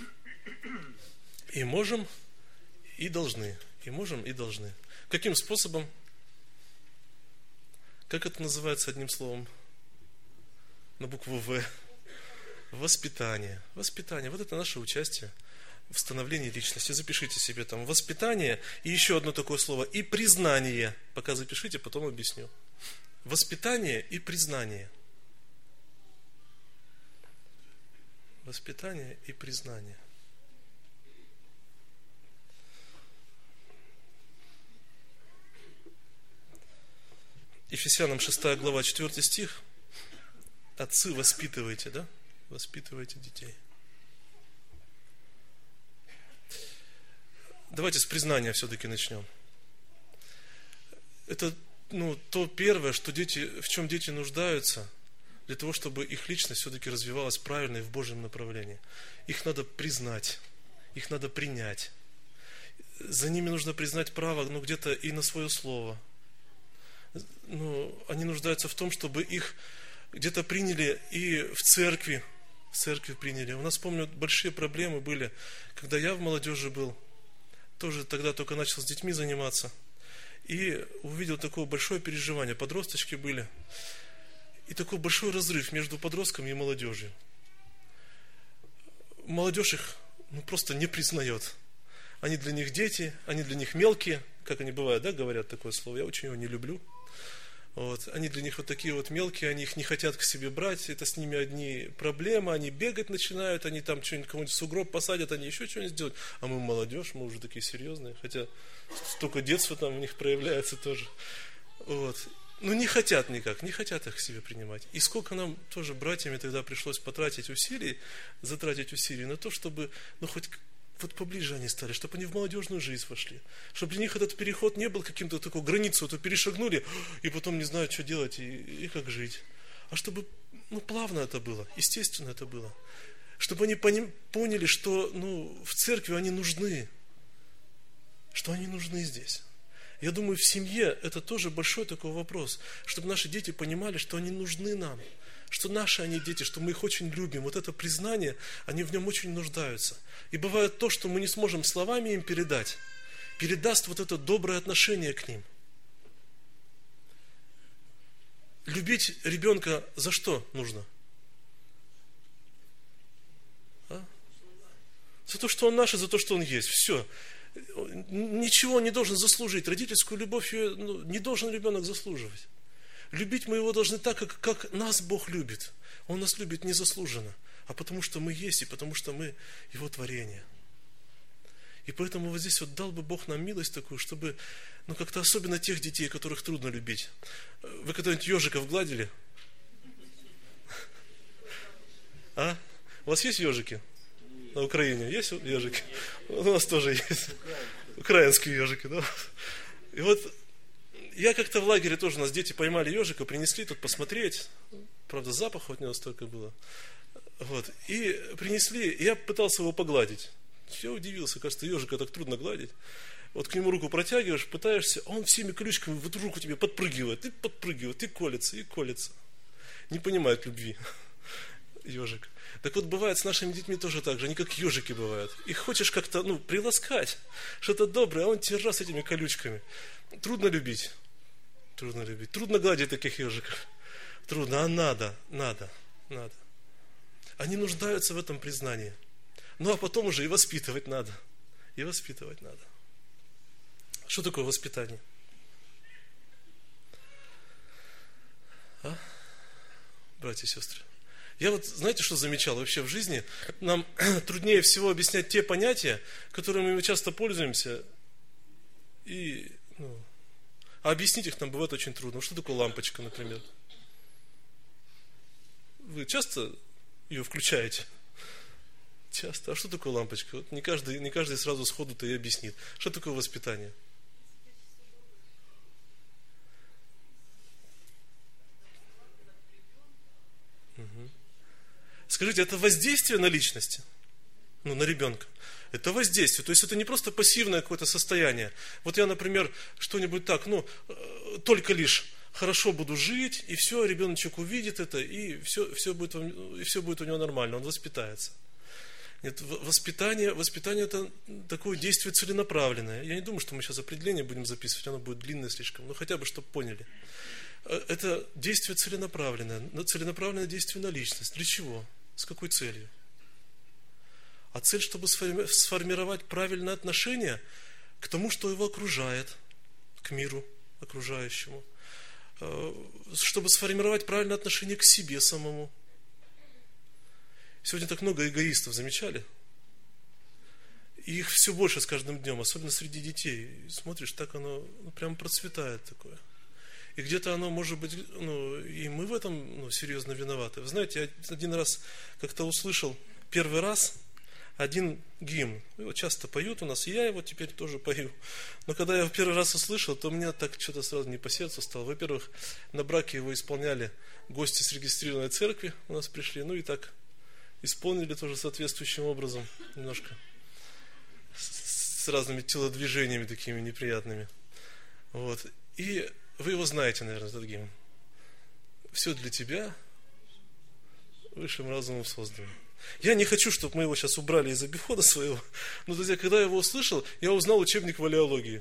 И можем, и должны. И можем, и должны. Каким способом? Как это называется одним словом? На букву В. Воспитание. Воспитание. Вот это наше участие в становлении личности. Запишите себе там воспитание и еще одно такое слово. И признание. Пока запишите, потом объясню. Воспитание и признание. Воспитание и признание. Ефесянам шестая глава, четвёртый стих. Отцы, воспитывайте, да? Воспитывайте детей. Давайте с признания все-таки начнем. Это ну, то первое, что дети, в чем дети нуждаются, для того, чтобы их личность все-таки развивалась правильно и в Божьем направлении. Их надо признать, их надо принять. За ними нужно признать право, ну, где-то и на свое слово. Ну, они нуждаются в том, чтобы их где-то приняли и в церкви, в церкви приняли. У нас, помню, большие проблемы были, когда я в молодежи был, тоже тогда только начал с детьми заниматься, и увидел такое большое переживание. Подросточки были, и такой большой разрыв между подростками и молодежью. Молодежь их ну, просто не признает. Они для них дети, они для них мелкие, как они бывают, да, говорят такое слово, я очень его не люблю. Вот. Они для них вот такие вот мелкие, они их не хотят к себе брать, это с ними одни проблемы, они бегать начинают, они там что-нибудь, кого-нибудь в сугроб посадят, они еще что-нибудь сделают. А мы молодежь, мы уже такие серьезные, хотя столько детства там у них проявляется тоже. Вот. Ну не хотят никак, не хотят их к себе принимать. И сколько нам тоже братьями тогда пришлось потратить усилий, затратить усилий на то, чтобы, ну хоть вот поближе они стали, чтобы они в молодежную жизнь вошли. Чтобы для них этот переход не был каким-то такой границей, вот перешагнули, и потом не знают, что делать и, и как жить. А чтобы ну, плавно это было, естественно это было. Чтобы они поняли, что ну, в церкви они нужны. Что они нужны здесь. Я думаю, в семье это тоже большой такой вопрос. Чтобы наши дети понимали, что они нужны нам. Что наши они дети, что мы их очень любим. Вот это признание, они в нем очень нуждаются. И бывает то, что мы не сможем словами им передать, передаст вот это доброе отношение к ним. Любить ребенка за что нужно? А? За то, что он наш, и за то, что он есть. Все. Ничего он не должен заслужить. Родительскую любовь ее, ну, не должен ребенок заслуживать. Любить мы его должны так, как, как нас Бог любит. Он нас любит незаслуженно, а потому что мы есть, и потому что мы Его творение. И поэтому вот здесь вот дал бы Бог нам милость такую, чтобы, ну как-то особенно тех детей, которых трудно любить. Вы когда-нибудь ежиков гладили? А? У вас есть ежики? На Украине есть ежики? У нас тоже есть. Украинские ежики, да? И вот я как-то в лагере тоже, у нас дети поймали ежика, принесли тут посмотреть. Правда, запаха от него столько было. Вот. И принесли, и я пытался его погладить. Я удивился, кажется, ежика так трудно гладить. Вот к нему руку протягиваешь, пытаешься, а он всеми колючками вот руку тебе подпрыгивает, и подпрыгивает, и колется, и колется. Не понимает любви ежик. Так вот, бывает с нашими детьми тоже так же, они как ежики бывают. Их хочешь как-то, ну, приласкать, что-то доброе, а он тебе раз этими колючками. Трудно любить. Трудно любить. Трудно гладить таких ежиков. Трудно, а надо, надо, надо. Они нуждаются в этом признании. Ну, а потом уже и воспитывать надо. И воспитывать надо. Что такое воспитание? А? Братья и сестры. Я вот, знаете, что замечал вообще в жизни? Нам труднее всего объяснять те понятия, которыми мы часто пользуемся, и, ну, а объяснить их нам бывает очень трудно. Что такое лампочка, например? Вы часто ее включаете? Часто. А что такое лампочка? Вот не каждый, не каждый сразу сходу-то и объяснит. Что такое воспитание? Угу. Скажите, это воздействие на личность? Ну, на ребенка. Это воздействие. То есть это не просто пассивное какое-то состояние. Вот я, например, что-нибудь так, ну, только лишь хорошо буду жить, и все, ребеночек увидит это, и все, все, будет, и все будет у него нормально, он воспитается. Нет, воспитание, воспитание это такое действие целенаправленное. Я не думаю, что мы сейчас определение будем записывать, оно будет длинное слишком, но хотя бы, чтобы поняли. Это действие целенаправленное, целенаправленное действие на личность. Для чего? С какой целью? А цель, чтобы сформировать правильное отношение к тому, что его окружает, к миру окружающему. Чтобы сформировать правильное отношение к себе самому. Сегодня так много эгоистов, замечали? И их все больше с каждым днем, особенно среди детей. Смотришь, так оно ну, прям процветает такое. И где-то оно может быть, ну, и мы в этом ну, серьезно виноваты. Вы знаете, я один раз как-то услышал, первый раз, один гимн. Его часто поют у нас, и я его теперь тоже пою. Но когда я в первый раз услышал, то мне так что-то сразу не по сердцу стало. Во-первых, на браке его исполняли гости с регистрированной церкви, у нас пришли, ну и так исполнили тоже соответствующим образом, немножко с, с разными телодвижениями такими неприятными. Вот. И вы его знаете, наверное, этот гимн. Все для тебя, высшим разумом создано. Я не хочу, чтобы мы его сейчас убрали из обихода своего, но, друзья, когда я его услышал, я узнал учебник валеологии.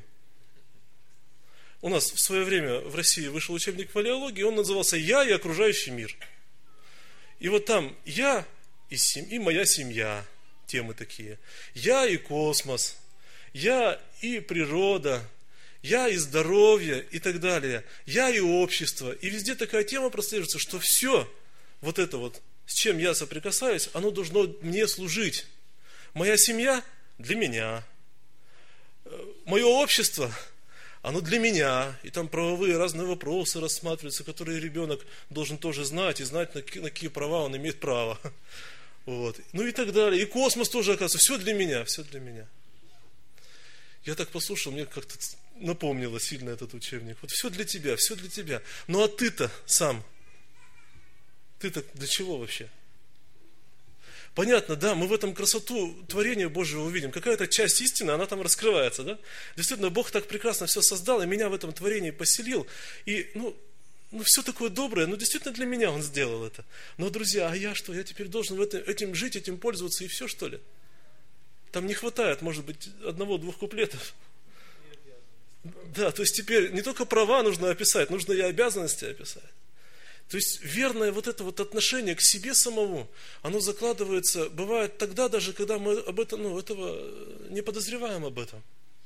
У нас в свое время в России вышел учебник валеологии, он назывался «Я и окружающий мир». И вот там «Я» и, сем... и «Моя семья», темы такие. «Я» и космос, «Я» и природа, «Я» и здоровье и так далее. «Я» и общество. И везде такая тема прослеживается, что все вот это вот, с чем я соприкасаюсь, оно должно мне служить. Моя семья для меня. Мое общество, оно для меня. И там правовые разные вопросы рассматриваются, которые ребенок должен тоже знать, и знать, на какие, на какие права он имеет право. Вот. Ну и так далее. И космос тоже, оказывается, все для меня, все для меня. Я так послушал, мне как-то напомнило сильно этот учебник. Вот все для тебя, все для тебя. Ну а ты-то сам, ты-то для чего вообще? Понятно, да, мы в этом красоту творения Божьего увидим. Какая-то часть истины, она там раскрывается, да? Действительно, Бог так прекрасно все создал, и меня в этом творении поселил. И, ну, ну все такое доброе, ну, действительно для меня Он сделал это. Но, друзья, а я что? Я теперь должен в это, этим жить, этим пользоваться, и все, что ли? Там не хватает, может быть, одного-двух куплетов. Да, то есть теперь не только права нужно описать, нужно и обязанности описать. То есть верное вот это вот отношение к себе самому, оно закладывается, бывает тогда даже, когда мы об этом, ну, этого не подозреваем об этом.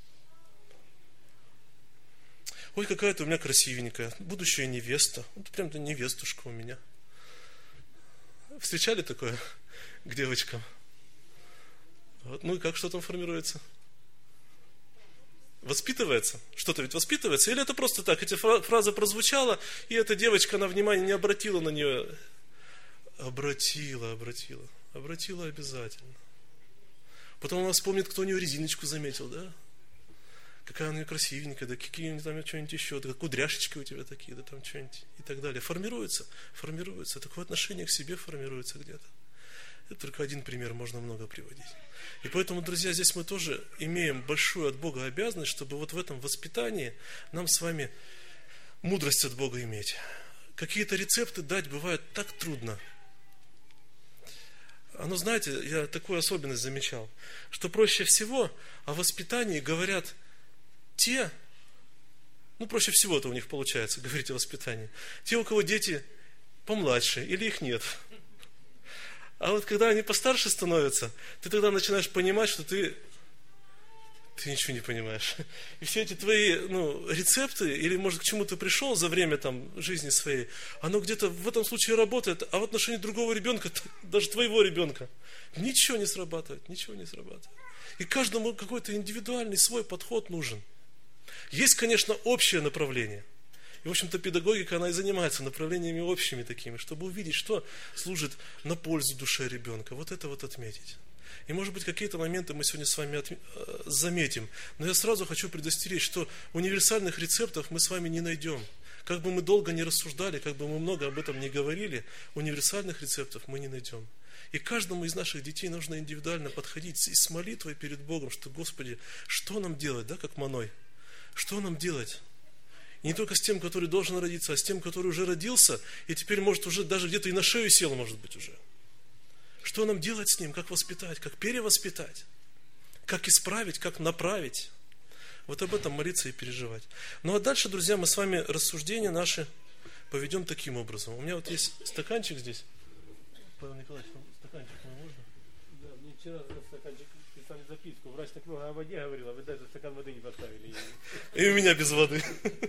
Ой, какая-то у меня красивенькая, будущая невеста, вот прям-то невестушка у меня. Встречали такое к девочкам? Вот, ну и как, что там формируется? Воспитывается? Что-то ведь воспитывается? Или это просто так? Эта фраза прозвучала, и эта девочка, она внимание не обратила на нее. Обратила, обратила. Обратила обязательно. Потом она вспомнит, кто у нее резиночку заметил, да? Какая у нее красивенькая, да какие у нее там что-нибудь еще, да кудряшечки у тебя такие, да там что-нибудь и так далее. Формируется, формируется. Такое отношение к себе формируется где-то. Это только один пример, можно много приводить. И поэтому, друзья, здесь мы тоже имеем большую от Бога обязанность, чтобы вот в этом воспитании нам с вами мудрость от Бога иметь. Какие-то рецепты дать бывает так трудно. Оно, знаете, я такую особенность замечал, что проще всего о воспитании говорят те, ну проще всего-то у них получается говорить о воспитании, те, у кого дети помладше или их нет. А вот когда они постарше становятся, ты тогда начинаешь понимать, что ты, ты ничего не понимаешь. И все эти твои ну, рецепты, или может к чему ты пришел за время там, жизни своей, оно где-то в этом случае работает, а в отношении другого ребенка, даже твоего ребенка, ничего не срабатывает, ничего не срабатывает. И каждому какой-то индивидуальный свой подход нужен. Есть, конечно, общее направление. И, в общем-то, педагогика, она и занимается направлениями общими такими, чтобы увидеть, что служит на пользу душе ребенка. Вот это вот отметить. И, может быть, какие-то моменты мы сегодня с вами от... заметим. Но я сразу хочу предостеречь, что универсальных рецептов мы с вами не найдем. Как бы мы долго не рассуждали, как бы мы много об этом не говорили, универсальных рецептов мы не найдем. И каждому из наших детей нужно индивидуально подходить и с молитвой перед Богом, что, Господи, что нам делать, да, как Маной? Что нам делать? И не только с тем, который должен родиться, а с тем, который уже родился, и теперь, может, уже даже где-то и на шею сел, может быть, уже. Что нам делать с ним? Как воспитать? Как перевоспитать? Как исправить? Как направить? Вот об этом молиться и переживать. Ну, а дальше, друзья, мы с вами рассуждения наши поведем таким образом. У меня вот есть стаканчик здесь. Павел Николаевич, стаканчик мой можно? Да, мне вчера за стаканчик писали записку. Врач так много о воде говорил, а вы даже стакан воды не поставили. И у меня без воды.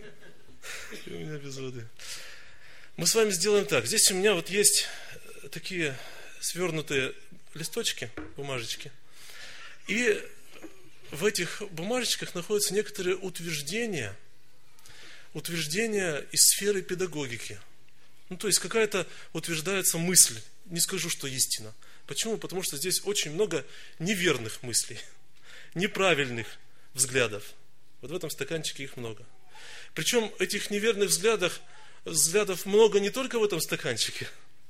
И у меня без воды. Мы с вами сделаем так. Здесь у меня вот есть такие свернутые листочки, бумажечки. И в этих бумажечках находятся некоторые утверждения, утверждения из сферы педагогики. Ну, то есть какая-то утверждается мысль. Не скажу, что истина. Почему? Потому что здесь очень много неверных мыслей, неправильных взглядов. Вот в этом стаканчике их много. Причем этих неверных взглядов, взглядов много не только в этом стаканчике,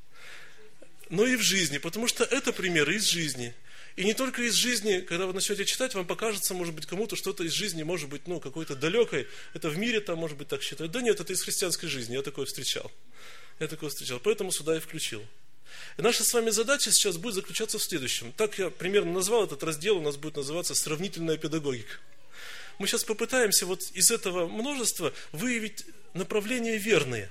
но и в жизни. Потому что это примеры из жизни. И не только из жизни, когда вы начнете читать, вам покажется, может быть, кому-то что-то из жизни, может быть, ну, какой-то далекой. Это в мире там, может быть, так считают. Да нет, это из христианской жизни. Я такое встречал. Я такое встречал. Поэтому сюда и включил. И наша с вами задача сейчас будет заключаться в следующем. Так я примерно назвал этот раздел, у нас будет называться «Сравнительная педагогика». Мы сейчас попытаемся вот из этого множества выявить направления верные.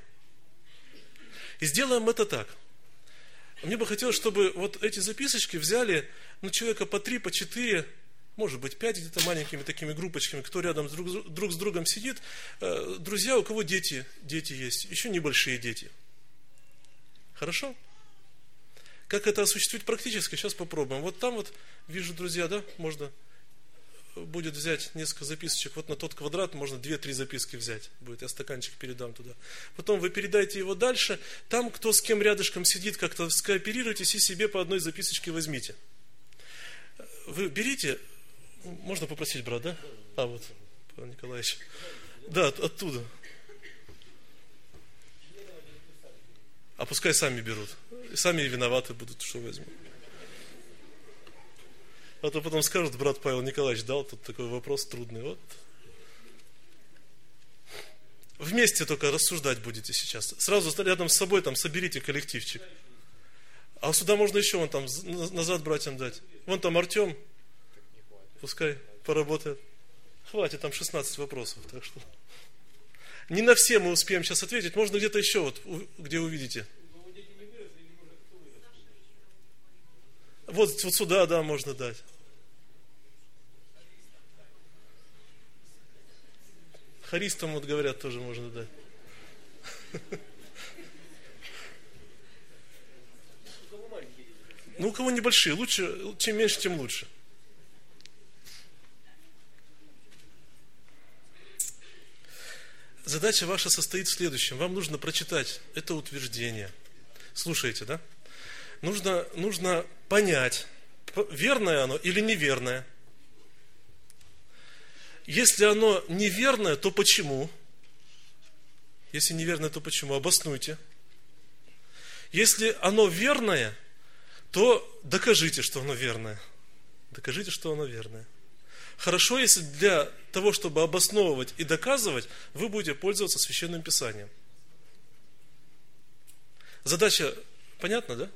И сделаем это так. Мне бы хотелось, чтобы вот эти записочки взяли, ну, человека по три, по четыре, может быть, пять где-то маленькими такими группочками, кто рядом с друг, друг с другом сидит. Друзья, у кого дети, дети есть, еще небольшие дети. Хорошо? Как это осуществить практически, сейчас попробуем. Вот там вот, вижу, друзья, да, можно будет взять несколько записочек. Вот на тот квадрат можно две-три записки взять. Будет, я стаканчик передам туда. Потом вы передайте его дальше. Там, кто с кем рядышком сидит, как-то скооперируйтесь и себе по одной записочке возьмите. Вы берите, можно попросить брат, да? А, вот, Павел Николаевич. Да, оттуда. А пускай сами берут. И сами и виноваты будут, что возьмут. А то потом скажут, брат Павел Николаевич дал тут такой вопрос трудный. Вот. Вместе только рассуждать будете сейчас. Сразу рядом с собой там соберите коллективчик. А сюда можно еще вон там назад братьям дать. Вон там Артем. Пускай поработает. Хватит, там шестнадцать вопросов. Так что не на все мы успеем сейчас ответить. Можно где-то еще, вот, где увидите. Вот, вот сюда, да, можно дать. Харистам, вот говорят, тоже можно дать. Ну, у кого небольшие, лучше, чем меньше, тем лучше. Задача ваша состоит в следующем. Вам нужно прочитать это утверждение. Слушайте, да? Нужно, нужно понять, верное оно или неверное. Если оно неверное, то почему? Если неверное, то почему? Обоснуйте. Если оно верное, то докажите, что оно верное. Докажите, что оно верное. Хорошо, если для того, чтобы обосновывать и доказывать, вы будете пользоваться Священным Писанием. Задача понятна, да?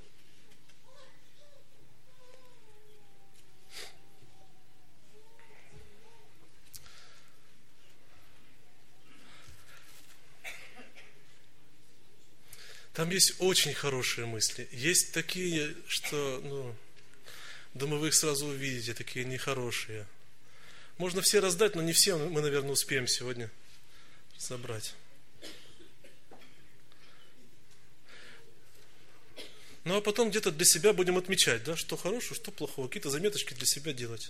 Там есть очень хорошие мысли. Есть такие, что, ну, думаю, вы их сразу увидите, такие нехорошие. Можно все раздать, но не все мы, наверное, успеем сегодня собрать. Ну, а потом где-то для себя будем отмечать, да, что хорошего, что плохого. Какие-то заметочки для себя делать.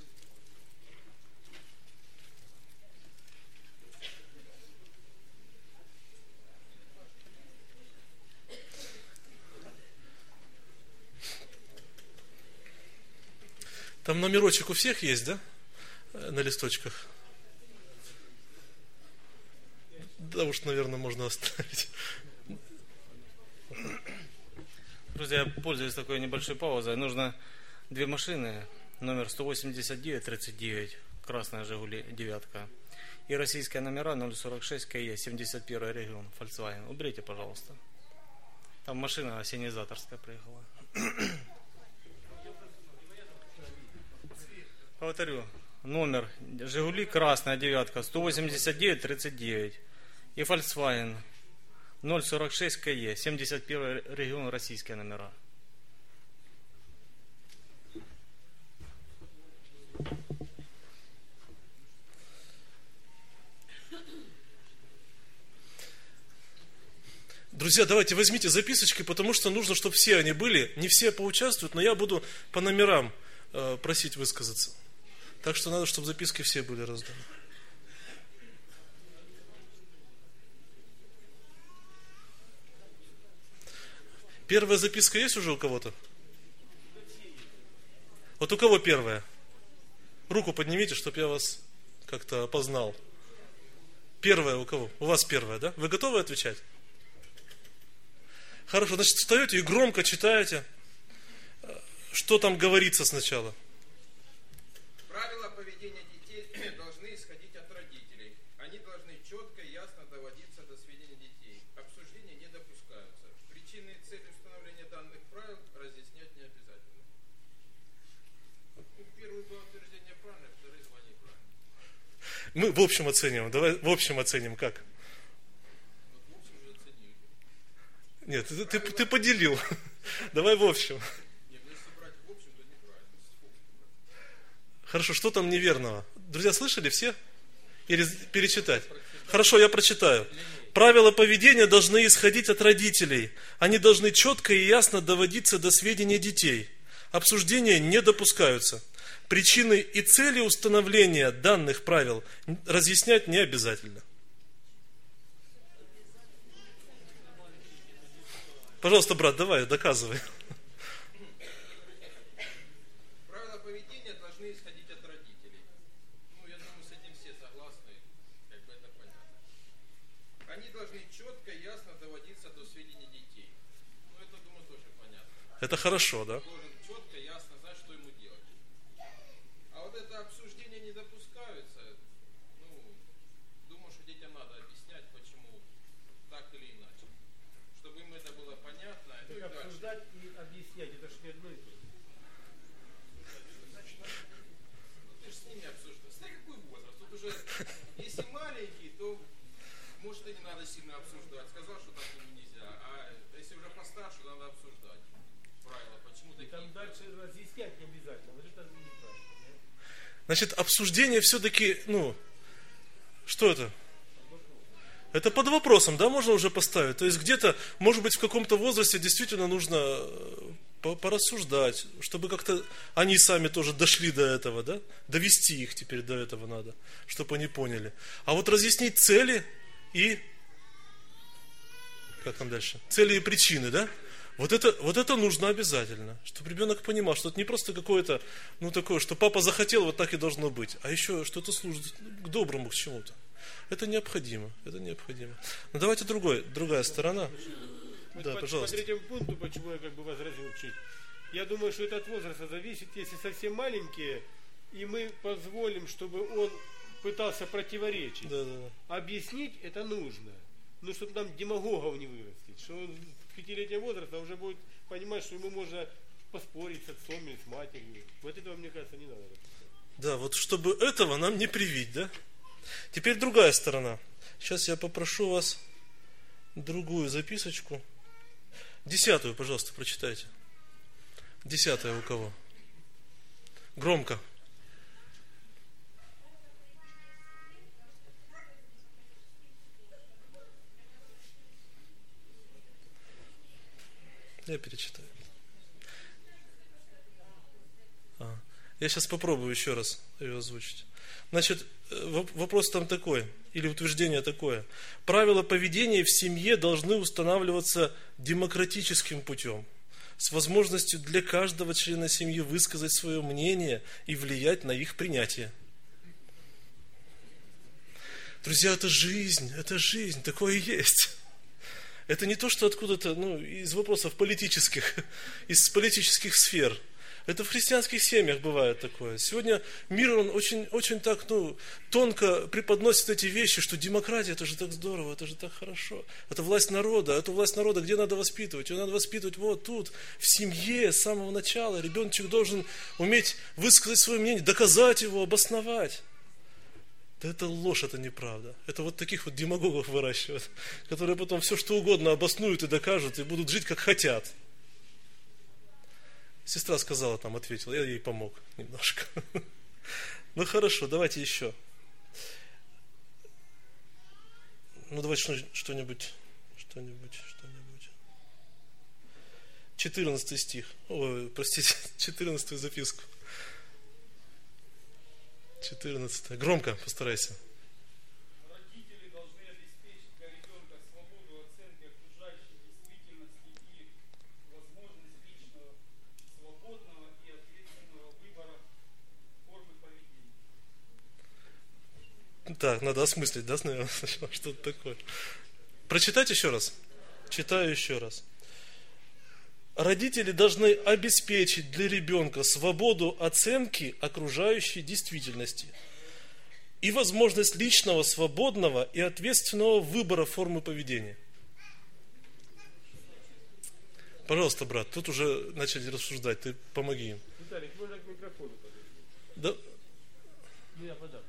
Там номерочек у всех есть, да? На листочках. Да уж, наверное, можно оставить. Друзья, пользуясь такой небольшой паузой, нужно две машины, номер сто восемьдесят девять тридцать девять, красная Жигули девятка, и российские номера ноль сорок шесть КЕ, семьдесят первый регион, Volkswagen. Уберите, пожалуйста. Там машина ассенизаторская приехала. Повторю, номер Жигули красная девятка, сто восемьдесят девять тридцать девять, и Volkswagen ноль сорок шесть КЕ, семьдесят первый регион, российские номера. Друзья, давайте возьмите записочки, потому что нужно, чтобы все они были. Не все поучаствуют, но я буду по номерам э, просить высказаться. Так что надо, чтобы записки все были разданы. Первая записка есть уже у кого-то? Вот у кого первая? Руку поднимите, чтобы я вас как-то опознал. Первая у кого? У вас первая, да? Вы готовы отвечать? Хорошо, значит, встаете и громко читаете, что там говорится сначала. Правила поведения детей должны исходить от родителей. Они должны четко и ясно доводиться до сведения детей. Обсуждения не допускаются. Причины и цели установления данных правил разъяснять не обязательно. Первые два утверждения правильные, вторые два неправильные. Мы в общем оценим. Давай в общем оценим как? Вот в общем же оценили. Нет, ты, ты, ты поделил. Давай в общем. Нет, ну если брать в общем, то неправильно. Хорошо, что там неверного? Друзья, слышали все? Или перечитать? Хорошо, я прочитаю. Правила поведения должны исходить от родителей. Они должны четко и ясно доводиться до сведения детей. Обсуждения не допускаются. Причины и цели установления данных правил разъяснять не обязательно. Пожалуйста, брат, давай, доказывай. Правила поведения должны исходить от родителей. Ну, я думаю, с этим все согласны, как бы это понятно. Они должны четко и ясно доводиться до сведения детей. Ну, это, думаю, тоже понятно. Это хорошо, да? Должен четко и ясно знать, что ему делать. обсуждать и объяснять, это же не одно и то же. Значит, ну, ты же с ними обсуждаешь. Смотри, какой возраст. Тут уже, если маленький, то, может, и не надо сильно обсуждать. Сказал, что так ему нельзя. А если уже постарше, надо обсуждать правила. Почему такие? Там дальше разъяснять не обязательно. Вот это неправильно. Значит, обсуждение все-таки, ну, что это? Это под вопросом, да, можно уже поставить. То есть где-то, может быть, в каком-то возрасте действительно нужно порассуждать, чтобы как-то они сами тоже дошли до этого, да? Довести их теперь до этого надо, чтобы они поняли. А вот разъяснить цели и... Как там дальше? Цели и причины, да? Вот это, вот это нужно обязательно, чтобы ребенок понимал, что это не просто какое-то, ну такое, что папа захотел, вот так и должно быть, а еще что-то служит к доброму, к чему-то. Это необходимо, это необходимо. Но давайте другой, другая сторона. Вот Да, по, пожалуйста. По третьему пункту, почему я как бы возразил чуть. Я думаю, что это от возраста зависит, если совсем маленькие, и мы позволим, чтобы он пытался противоречить. Да, да, да. Объяснить это нужно. Ну, чтобы нам демагогов не вырастить. Что он с пятилетнего возраста уже будет понимать, что ему можно поспорить с отцом или с матерью. Вот этого, мне кажется, не надо. Да, вот чтобы этого нам не привить, да? Теперь другая сторона. Сейчас я попрошу вас другую записочку. Десятую, пожалуйста, прочитайте. Десятая у кого? Громко. Я перечитаю. А, я сейчас попробую еще раз ее озвучить. Значит, вопрос там такой, или утверждение такое. Правила поведения в семье должны устанавливаться демократическим путем, с возможностью для каждого члена семьи высказать свое мнение и влиять на их принятие. Друзья, это жизнь, это жизнь, такое и есть. Это не то, что откуда-то, ну, из вопросов политических, из политических сфер. Это в христианских семьях бывает такое. Сегодня мир, он очень, очень так, ну, тонко преподносит эти вещи, что демократия, это же так здорово, это же так хорошо. Это власть народа, эту власть народа где надо воспитывать? Ее надо воспитывать вот тут, в семье, с самого начала. Ребеночек должен уметь высказать свое мнение, доказать его, обосновать. Да это ложь, это неправда. Это вот таких вот демагогов выращивают, которые потом все что угодно обоснуют и докажут, и будут жить как хотят. Сестра сказала, там ответила, я ей помог немножко. Ну хорошо, давайте еще. Ну давайте что-нибудь, что-нибудь, что-нибудь. четырнадцатый стих. Ой, простите, четырнадцатую записку. четырнадцатый. Громко постарайся. Родители должны обеспечить для ребенка свободу оценки окружающей действительности и возможность личного, свободного и ответственного выбора формы поведения. Так, надо осмыслить, да, наверное, что это такое. Прочитать еще раз. Читаю еще раз. Родители должны обеспечить для ребенка свободу оценки окружающей действительности и возможность личного, свободного и ответственного выбора формы поведения. Пожалуйста, брат, тут уже начали рассуждать, ты помоги им. Виталик, можно к микрофону подойти? Да? Ну, я подам.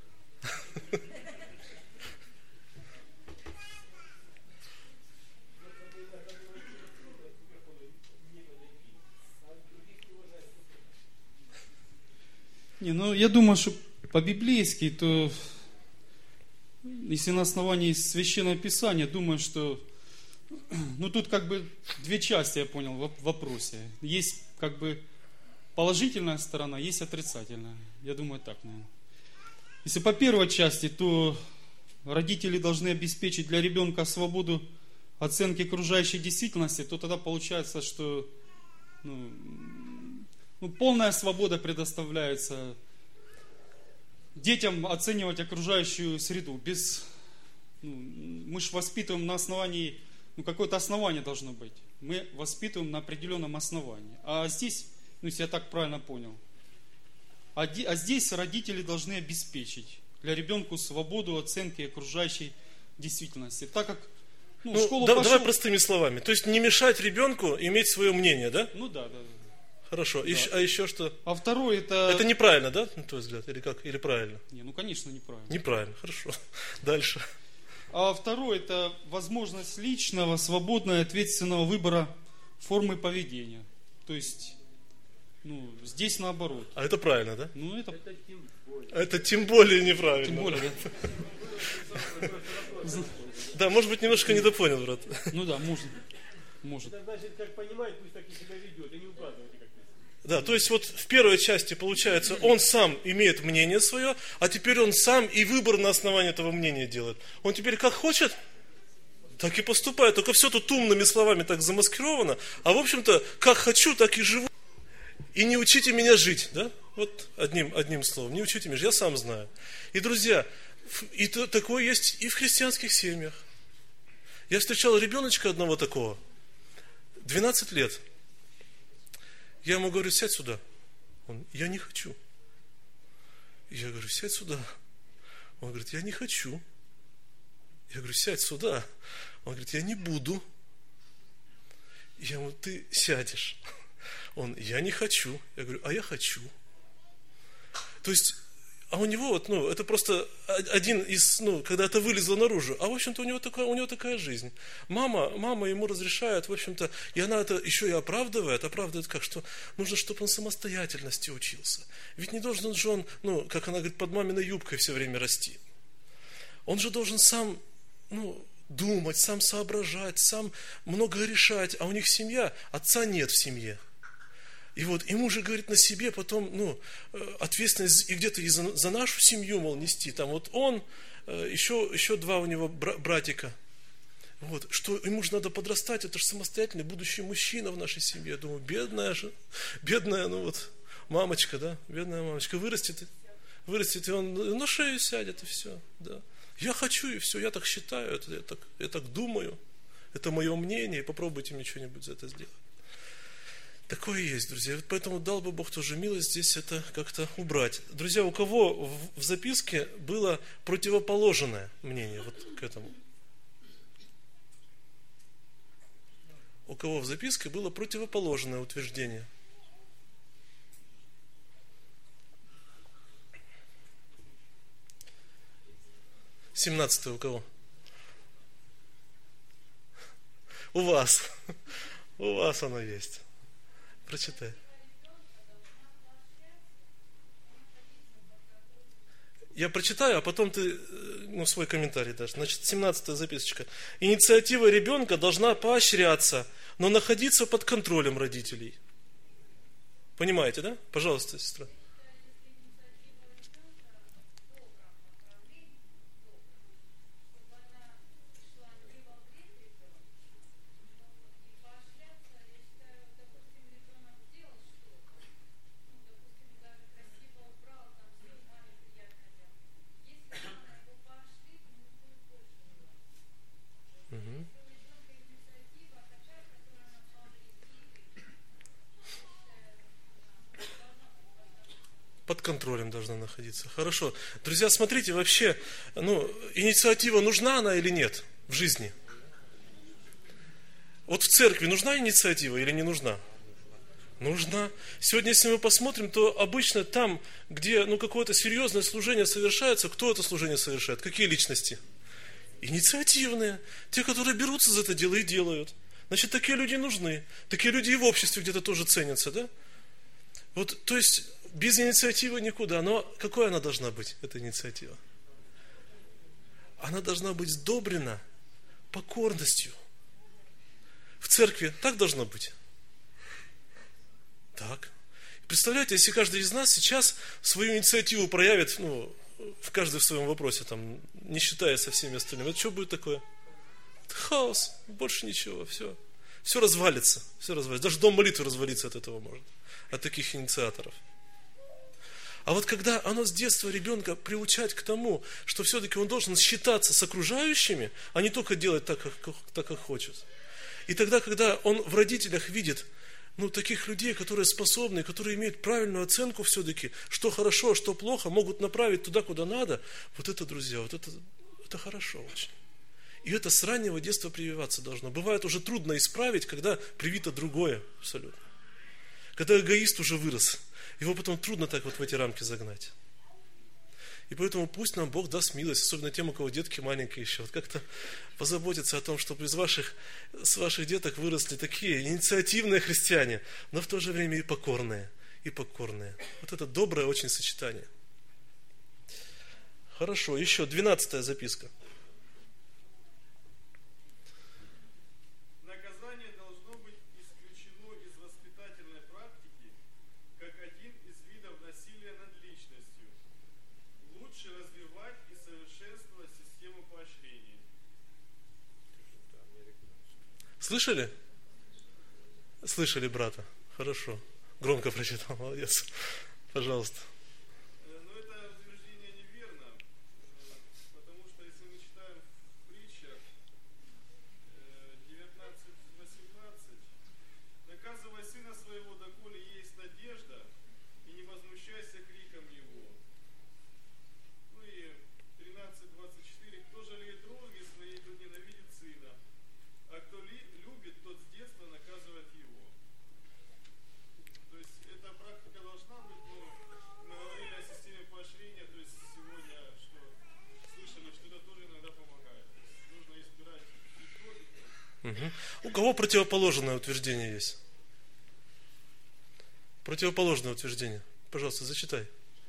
Не, ну я думаю, что по-библейски, то если на основании Священного Писания, думаю, что ну тут как бы две части, я понял, в вопросе. Есть как бы положительная сторона, есть отрицательная. Я думаю, так, наверное. Если по первой части, то родители должны обеспечить для ребенка свободу оценки окружающей действительности, то тогда получается, что ну, ну, полная свобода предоставляется детям оценивать окружающую среду. Без, ну, мы же воспитываем на основании, ну какое-то основание должно быть. Мы воспитываем на определенном основании. А здесь, ну если я так правильно понял, а, де, а здесь родители должны обеспечить для ребенка свободу оценки окружающей действительности. Так как Ну, в Ну, школу да- пошел. давай простыми словами. То есть не мешать ребенку иметь свое мнение, да? Ну да, да. да. Хорошо. Ещё- а еще что? А второй это... Это неправильно, да, на твой взгляд? Или как? Или правильно? Не, ну конечно неправильно. Неправильно. Хорошо. Дальше. А второй это возможность личного, свободного и ответственного выбора формы поведения. То есть, ну, здесь наоборот. А это правильно, да? Ну это Это тем более неправильно. тем более, да. Да, может быть, немножко недопонял, брат. Ну да, может. Может. Это значит, как понимает, пусть так и себя ведет, и не указывайте, как писать. Да, то есть вот в первой части получается, он сам имеет мнение свое, а теперь он сам и выбор на основании этого мнения делает. Он теперь как хочет, так и поступает. Только все тут умными словами так замаскировано, а в общем-то, как хочу, так и живу. И не учите меня жить, да? Вот одним, одним словом, не учите меня жить, я сам знаю. И, друзья, и то- такое есть и в христианских семьях. Я встречал ребеночка одного такого, двенадцать лет. Я ему говорю, сядь сюда. Он, я не хочу. Я говорю, сядь сюда. Он говорит, я не хочу. Я говорю, сядь сюда. Он говорит, я не буду. Я ему, ты сядешь. Он, я не хочу. Я говорю, а я хочу. То есть, а у него вот, ну, это просто один из, ну, когда это вылезло наружу. А в общем-то у него такая, у него такая жизнь. Мама, мама ему разрешает, в общем-то, и она это еще и оправдывает. Оправдывает как, что нужно, чтобы он самостоятельности учился. Ведь не должен же он, ну, как она говорит, под маминой юбкой все время расти. Он же должен сам, ну, думать, сам соображать, сам многое решать. А у них семья, отца нет в семье. И вот ему же, говорит, на себе потом, ну, ответственность и где-то и за, за нашу семью, мол, нести. Там вот он, еще, еще два у него бра- братика. Вот, что ему же надо подрастать, это же самостоятельный будущий мужчина в нашей семье. Я думаю, бедная же, бедная, ну вот, мамочка, да, бедная мамочка, вырастет, вырастет, и он на шею сядет, и все, да. Я хочу, и все, я так считаю, это, я, так, я так думаю, это мое мнение, и попробуйте мне что-нибудь за это сделать. Такое есть, друзья. Поэтому дал бы Бог тоже милость здесь это как-то убрать. Друзья, у кого в записке было противоположное мнение вот к этому? У кого в записке было противоположное утверждение? семнадцатое у кого? У вас. У вас оно есть. Прочитай. Я прочитаю, а потом ты, ну, свой комментарий дашь. Значит, семнадцатая записочка. Инициатива ребенка должна поощряться, но находиться под контролем родителей. Понимаете, да? Пожалуйста, сестра. Под контролем должна находиться. Хорошо. Друзья, смотрите, вообще, ну, инициатива нужна она или нет в жизни? Вот в церкви нужна инициатива или не нужна? Нужна. Сегодня, если мы посмотрим, то обычно там, где, ну, какое-то серьезное служение совершается, кто это служение совершает? Какие личности? Инициативные. Те, которые берутся за это дело и делают. Значит, такие люди нужны. Такие люди и в обществе где-то тоже ценятся, да? Вот, то есть, без инициативы никуда. Но какой она должна быть, эта инициатива? Она должна быть сдобрена покорностью. В церкви так должно быть? Так. Представляете, если каждый из нас сейчас свою инициативу проявит, ну, в каждый в своем вопросе, там, не считая со всеми остальными, это что будет такое? Это хаос, больше ничего, все. Все развалится, все развалится. Даже дом молитвы развалится от этого может, от таких инициаторов. А вот когда оно с детства ребенка приучать к тому, что все-таки он должен считаться с окружающими, а не только делать так, как, так, как хочет. И тогда, когда он в родителях видит, ну, таких людей, которые способны, которые имеют правильную оценку все-таки, что хорошо, что плохо, могут направить туда, куда надо, вот это, друзья, вот это, это хорошо очень. И это с раннего детства прививаться должно. Бывает уже трудно исправить, когда привито другое абсолютно. Когда эгоист уже вырос, его потом трудно так вот в эти рамки загнать. И поэтому пусть нам Бог даст милость, особенно тем, у кого детки маленькие еще, вот как-то позаботиться о том, чтобы из ваших, с ваших деток выросли такие инициативные христиане, но в то же время и покорные, и покорные. Вот это доброе очень сочетание. Хорошо, еще двенадцатая записка. Наказание должно быть исключено из воспитательной практики, как один из видов насилия над личностью. Лучше развивать и совершенствовать систему поощрения. Слышали? Слышали брата? Хорошо. Громко прочитал, молодец. Пожалуйста. Но это утверждение неверно, потому что если мы читаем в притчах девятнадцать восемнадцать, наказывай сына своего, доколе есть надежда, и не возмущайся криком его. Ну и тринадцать двадцать четыре, кто жалеет розги своей, тот ненавидит сына, а кто ли, любит, тот с детства наказывает его. То есть эта практика должна быть, но мы говорили о системе поощрения, то есть сегодня, что слышали, что это тоже иногда помогает. То есть нужно избирать методику. Угу. У кого противоположное утверждение есть? Противоположное утверждение. Пожалуйста, зачитай.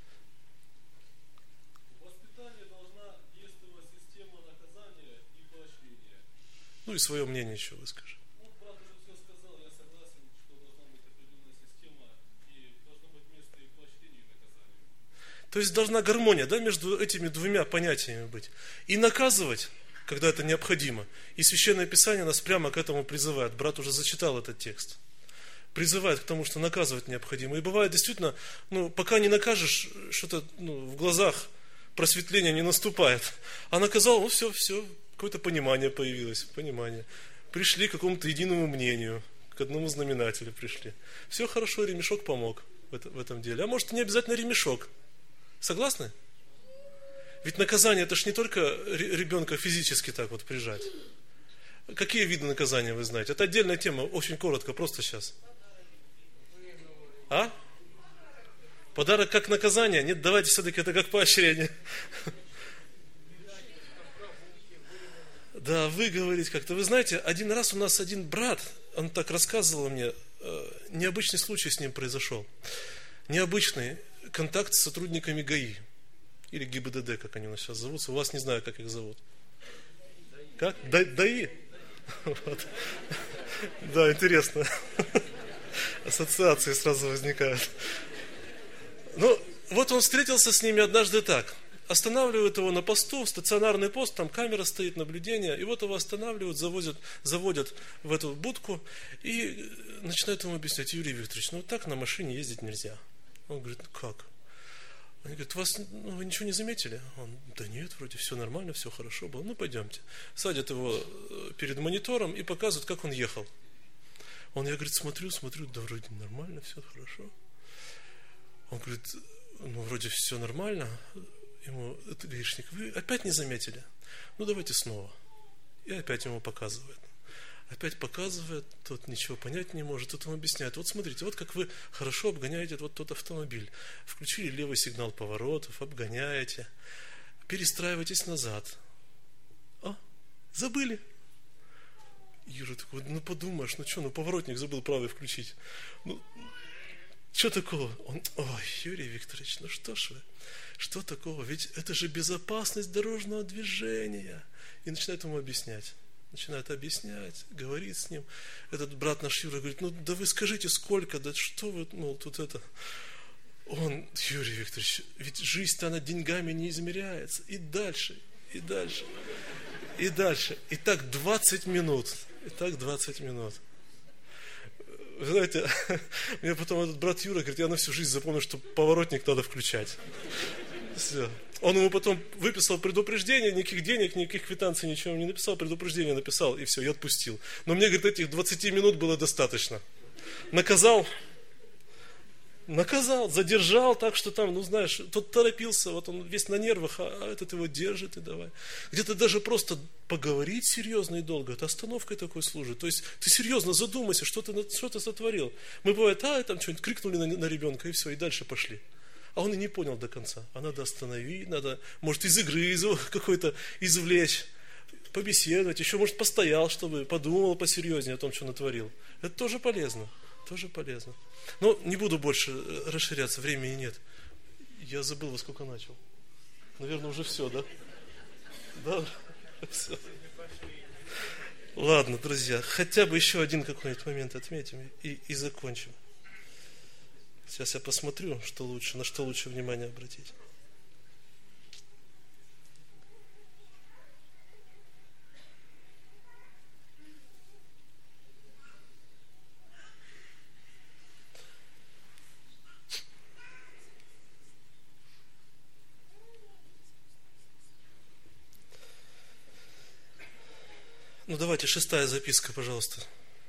В воспитании должна действовать система наказания и поощрения. Ну и свое мнение еще выскажи. Ну, брат уже все сказал, я согласен, что должна быть определенная система, и должно быть место и поощрению, и наказанию. То есть должна гармония, да, между этими двумя понятиями быть. И наказывать, когда это необходимо. И Священное Писание нас прямо к этому призывает. Брат уже зачитал этот текст. Призывает к тому, что наказывать необходимо. И бывает действительно, ну, пока не накажешь, что-то ну, в глазах просветления не наступает. А наказал, ну все, все, какое-то понимание появилось, понимание. Пришли к какому-то единому мнению, к одному знаменателю пришли. Все хорошо, ремешок помог в, это, в этом деле. А может, не обязательно ремешок. Согласны? Ведь наказание, это ж не только ребенка физически так вот прижать. Какие виды наказания вы знаете? Это отдельная тема, очень коротко, просто сейчас. А? Подарок как наказание? Нет, давайте все-таки это как поощрение. Да, выговорить как-то. Вы знаете, один раз у нас один брат, он так рассказывал мне, необычный случай с ним произошел. Необычный контакт с сотрудниками ГАИ. Или ГИБДД, как они у нас сейчас зовутся. У вас не знаю, как их зовут. Как? ДАИ? Вот. Да, интересно. Ассоциации сразу возникают. Ну, вот он встретился с ними однажды так. Останавливают его на посту, стационарный пост, там камера стоит, наблюдение. И вот его останавливают, завозят, заводят в эту будку и начинают ему объяснять: Юрий Викторович, ну так на машине ездить нельзя. Он говорит: ну как? Они говорят: вас, ну, вы ничего не заметили? Он: да нет, вроде все нормально, все хорошо было. Ну пойдемте. Садят его перед монитором и показывают, как он ехал. Он, я, говорит, смотрю, смотрю, да вроде нормально, все хорошо. Он говорит: ну вроде все нормально. Ему: это гаишник, вы опять не заметили? Ну давайте снова. И опять ему показывает. Опять показывает, тот ничего понять не может, тут он объясняет: вот смотрите, вот как вы хорошо обгоняете вот тот автомобиль. Включили левый сигнал поворотов, обгоняете, перестраивайтесь назад. А, забыли. Юра такой: ну подумаешь, ну что, ну поворотник забыл правый включить. Ну, что такого? Он: ой, Юрий Викторович, ну что ж вы, что такого? Ведь это же безопасность дорожного движения. И начинает ему объяснять. Начинает объяснять, говорит с ним. Этот брат наш Юра говорит: ну да вы скажите, сколько, да что вы, ну тут это. Он: Юрий Викторович, ведь жизнь-то она деньгами не измеряется. И дальше, и дальше, и дальше. И так двадцать минут. И так двадцать минут. Вы знаете, мне потом этот брат Юра говорит: я на всю жизнь запомнил, что поворотник надо включать. Все. Он ему потом выписал предупреждение, никаких денег, никаких квитанций, ничего не написал, предупреждение написал, и все, и отпустил. Но мне, говорит, этих двадцати минут было достаточно. Наказал, Наказал, задержал так, что там, ну знаешь, тот торопился, вот он весь на нервах, а этот его держит и давай. Где-то даже просто поговорить серьезно и долго, это остановкой такой служит. То есть ты серьезно задумайся, что ты, что ты сотворил. Мы бывает, а, там что-нибудь крикнули на, на ребенка и все, и дальше пошли. А он и не понял до конца. А надо остановить, надо, может, из игры из какой-то извлечь, побеседовать, еще, может, постоял, чтобы подумал посерьезнее о том, что натворил. Это тоже полезно, тоже полезно. Но не буду больше расширяться, времени нет. Я забыл, во сколько начал. Наверное, уже все, да? Да, все. Ладно, друзья, хотя бы еще один какой-нибудь момент отметим и, и закончим. Сейчас я посмотрю, что лучше, на что лучше внимание обратить. Ну давайте, шестая записка, пожалуйста.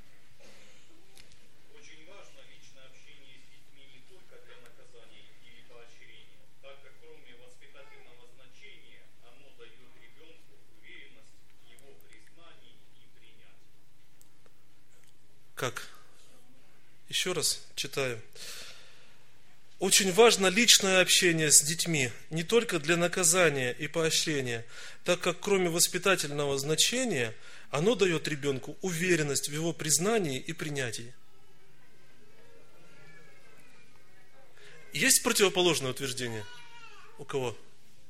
Очень важно личное общение с детьми не только для наказания или поощрения, так как кроме воспитательного значения, оно дает ребенку уверенность в его признании и принятии. Как? Еще раз читаю. Очень важно личное общение с детьми, не только для наказания и поощрения, так как кроме воспитательного значения, оно дает ребенку уверенность в его признании и принятии. Есть противоположное утверждение? У кого?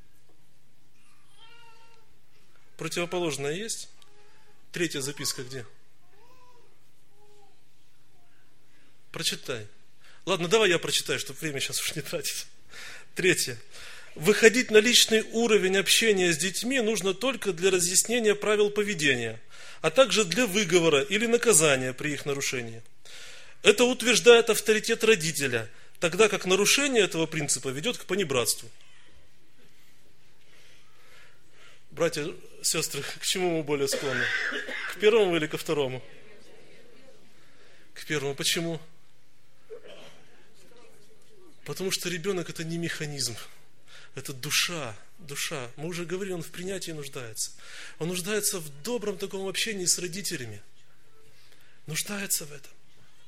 Противоположное есть? Третья записка где? Прочитай. Ладно, давай я прочитаю, чтобы время сейчас уж не тратить. Третье. Выходить на личный уровень общения с детьми нужно только для разъяснения правил поведения, а также для выговора или наказания при их нарушении. Это утверждает авторитет родителя, тогда как нарушение этого принципа ведет к понебратству. Братья, сестры, к чему мы более склонны? К первому или ко второму? К первому. Почему? Потому что ребенок это не механизм, это душа, душа. Мы уже говорили, он в принятии нуждается. Он нуждается в добром таком общении с родителями. Нуждается в этом.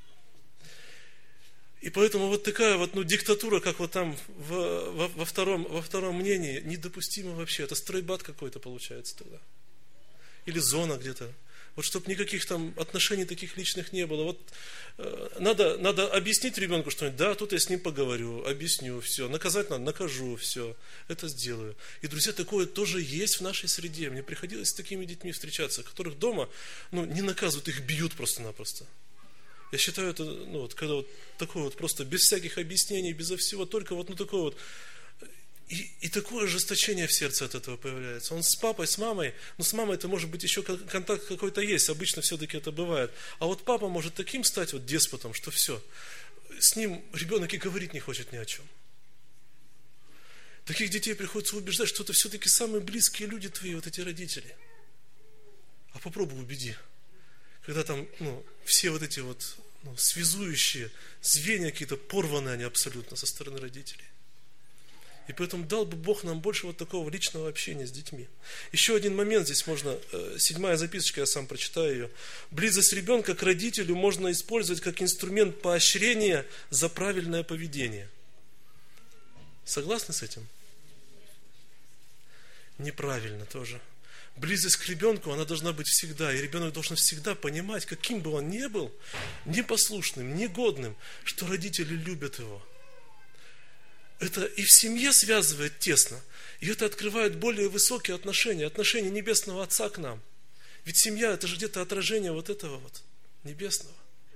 И поэтому вот такая вот ну, диктатура, как вот там в, во, во, втором, во втором мнении, недопустима вообще. Это стройбат какой-то получается тогда. Или зона где-то. Вот чтобы никаких там отношений таких личных не было. Вот э, надо, надо объяснить ребенку что-нибудь. Да, тут я с ним поговорю, объясню, все. Наказать надо, накажу, все. Это сделаю. И, друзья, такое тоже есть в нашей среде. Мне приходилось с такими детьми встречаться, которых дома ну, не наказывают, их бьют просто-напросто. Я считаю, это, ну, вот, когда вот такое вот просто без всяких объяснений, безо всего, только вот, ну, такое вот. И, и такое ожесточение в сердце от этого появляется. Он с папой, с мамой, ну, с мамой это может быть еще контакт какой-то есть, обычно все-таки это бывает. А вот папа может таким стать вот деспотом, что все, с ним ребенок и говорить не хочет ни о чем. Таких детей приходится убеждать, что это все-таки самые близкие люди твои, вот эти родители. А попробуй убеди. Когда там, ну, все вот эти вот ну, связующие звенья какие-то порваны они абсолютно со стороны родителей. И поэтому дал бы Бог нам больше вот такого личного общения с детьми. Еще один момент здесь можно, седьмая записочка, я сам прочитаю ее. Близость ребенка к родителю можно использовать как инструмент поощрения за правильное поведение. Согласны с этим? Неправильно тоже. Близость к ребенку, она должна быть всегда. И ребенок должен всегда понимать, каким бы он ни был, непослушным, негодным, что родители любят его. Это и в семье связывает тесно. И это открывает более высокие отношения, отношения Небесного Отца к нам. Ведь семья это же где-то отражение вот этого вот Небесного.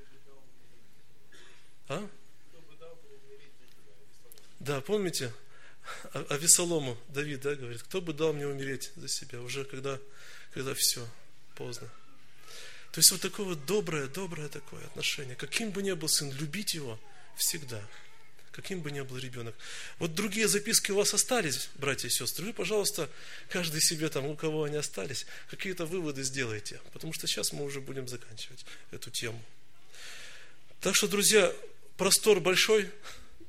А? Да, помните? Авессалому Давид, да, говорит, кто бы дал мне умереть за себя, уже когда, когда все, поздно. То есть вот такое вот доброе, доброе такое отношение. Каким бы ни был сын, любить его всегда. Каким бы ни был ребенок. Вот другие записки у вас остались, братья и сестры. Вы, пожалуйста, каждый себе там, у кого они остались, какие-то выводы сделайте. Потому что сейчас мы уже будем заканчивать эту тему. Так что, друзья, простор большой.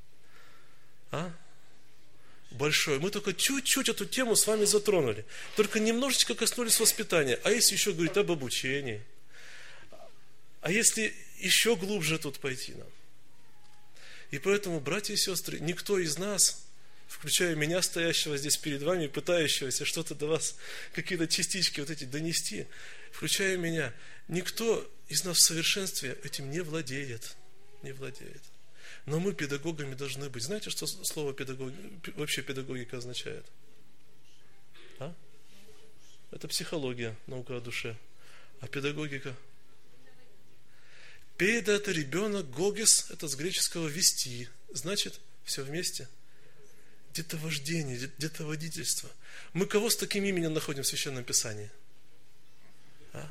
А? Большое. Мы только чуть-чуть эту тему с вами затронули. Только немножечко коснулись воспитания. А если еще говорить об обучении? А если еще глубже тут пойти нам? И поэтому, братья и сестры, никто из нас, включая меня, стоящего здесь перед вами, пытающегося что-то до вас, какие-то частички вот эти донести, включая меня, никто из нас в совершенстве этим не владеет. Не владеет. Но мы педагогами должны быть. Знаете, что слово педагог, вообще педагогика означает? А? Это психология, наука о душе. А педагогика? Педа – это ребенок, гогес – это с греческого вести. Значит, все вместе. Детовождение, детоводительство. Мы кого с таким именем находим в Священном Писании? А?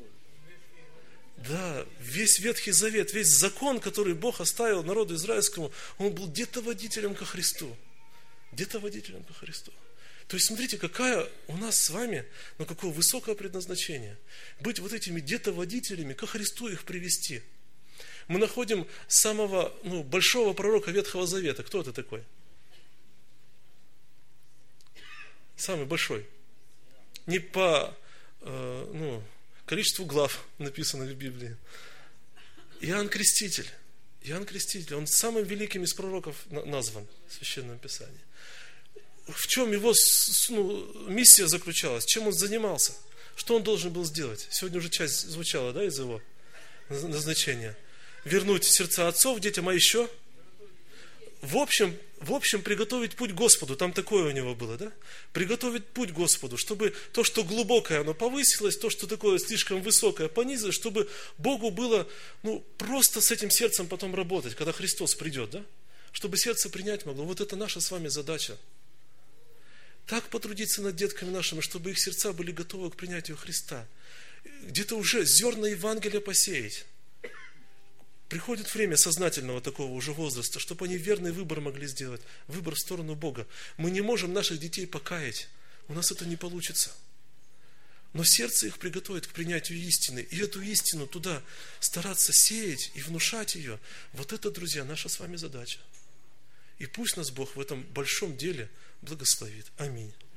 Да, весь Ветхий Завет, весь закон, который Бог оставил народу израильскому, он был детоводителем ко Христу. Детоводителем ко Христу. То есть, смотрите, какая у нас с вами, ну, какое высокое предназначение. Быть вот этими детоводителями, ко Христу их привести. Мы находим самого, ну, большого пророка Ветхого Завета. Кто это такой? Самый большой. Не по, э, ну, количеству глав, написанных в Библии. Иоанн Креститель. Иоанн Креститель, он самым великим из пророков назван в Священном Писании. В чем его, ну, миссия заключалась? Чем он занимался? Что он должен был сделать? Сегодня уже часть звучала, да, из его назначения. Вернуть сердца отцов детям, а еще? В общем, в общем, приготовить путь Господу. Там такое у него было, да? Приготовить путь Господу, чтобы то, что глубокое, оно повысилось, то, что такое слишком высокое, понизилось, чтобы Богу было, ну, просто с этим сердцем потом работать, когда Христос придет, да? Чтобы сердце принять могло. Вот это наша с вами задача. Так потрудиться над детками нашими, чтобы их сердца были готовы к принятию Христа. Где-то уже зерна Евангелия посеять. Приходит время сознательного такого уже возраста, чтобы они верный выбор могли сделать. Выбор в сторону Бога. Мы не можем наших детей покаять. У нас это не получится. Но сердце их приготовит к принятию истины. И эту истину туда стараться сеять и внушать ее. Вот это, друзья, наша с вами задача. И пусть нас Бог в этом большом деле благословит. Аминь.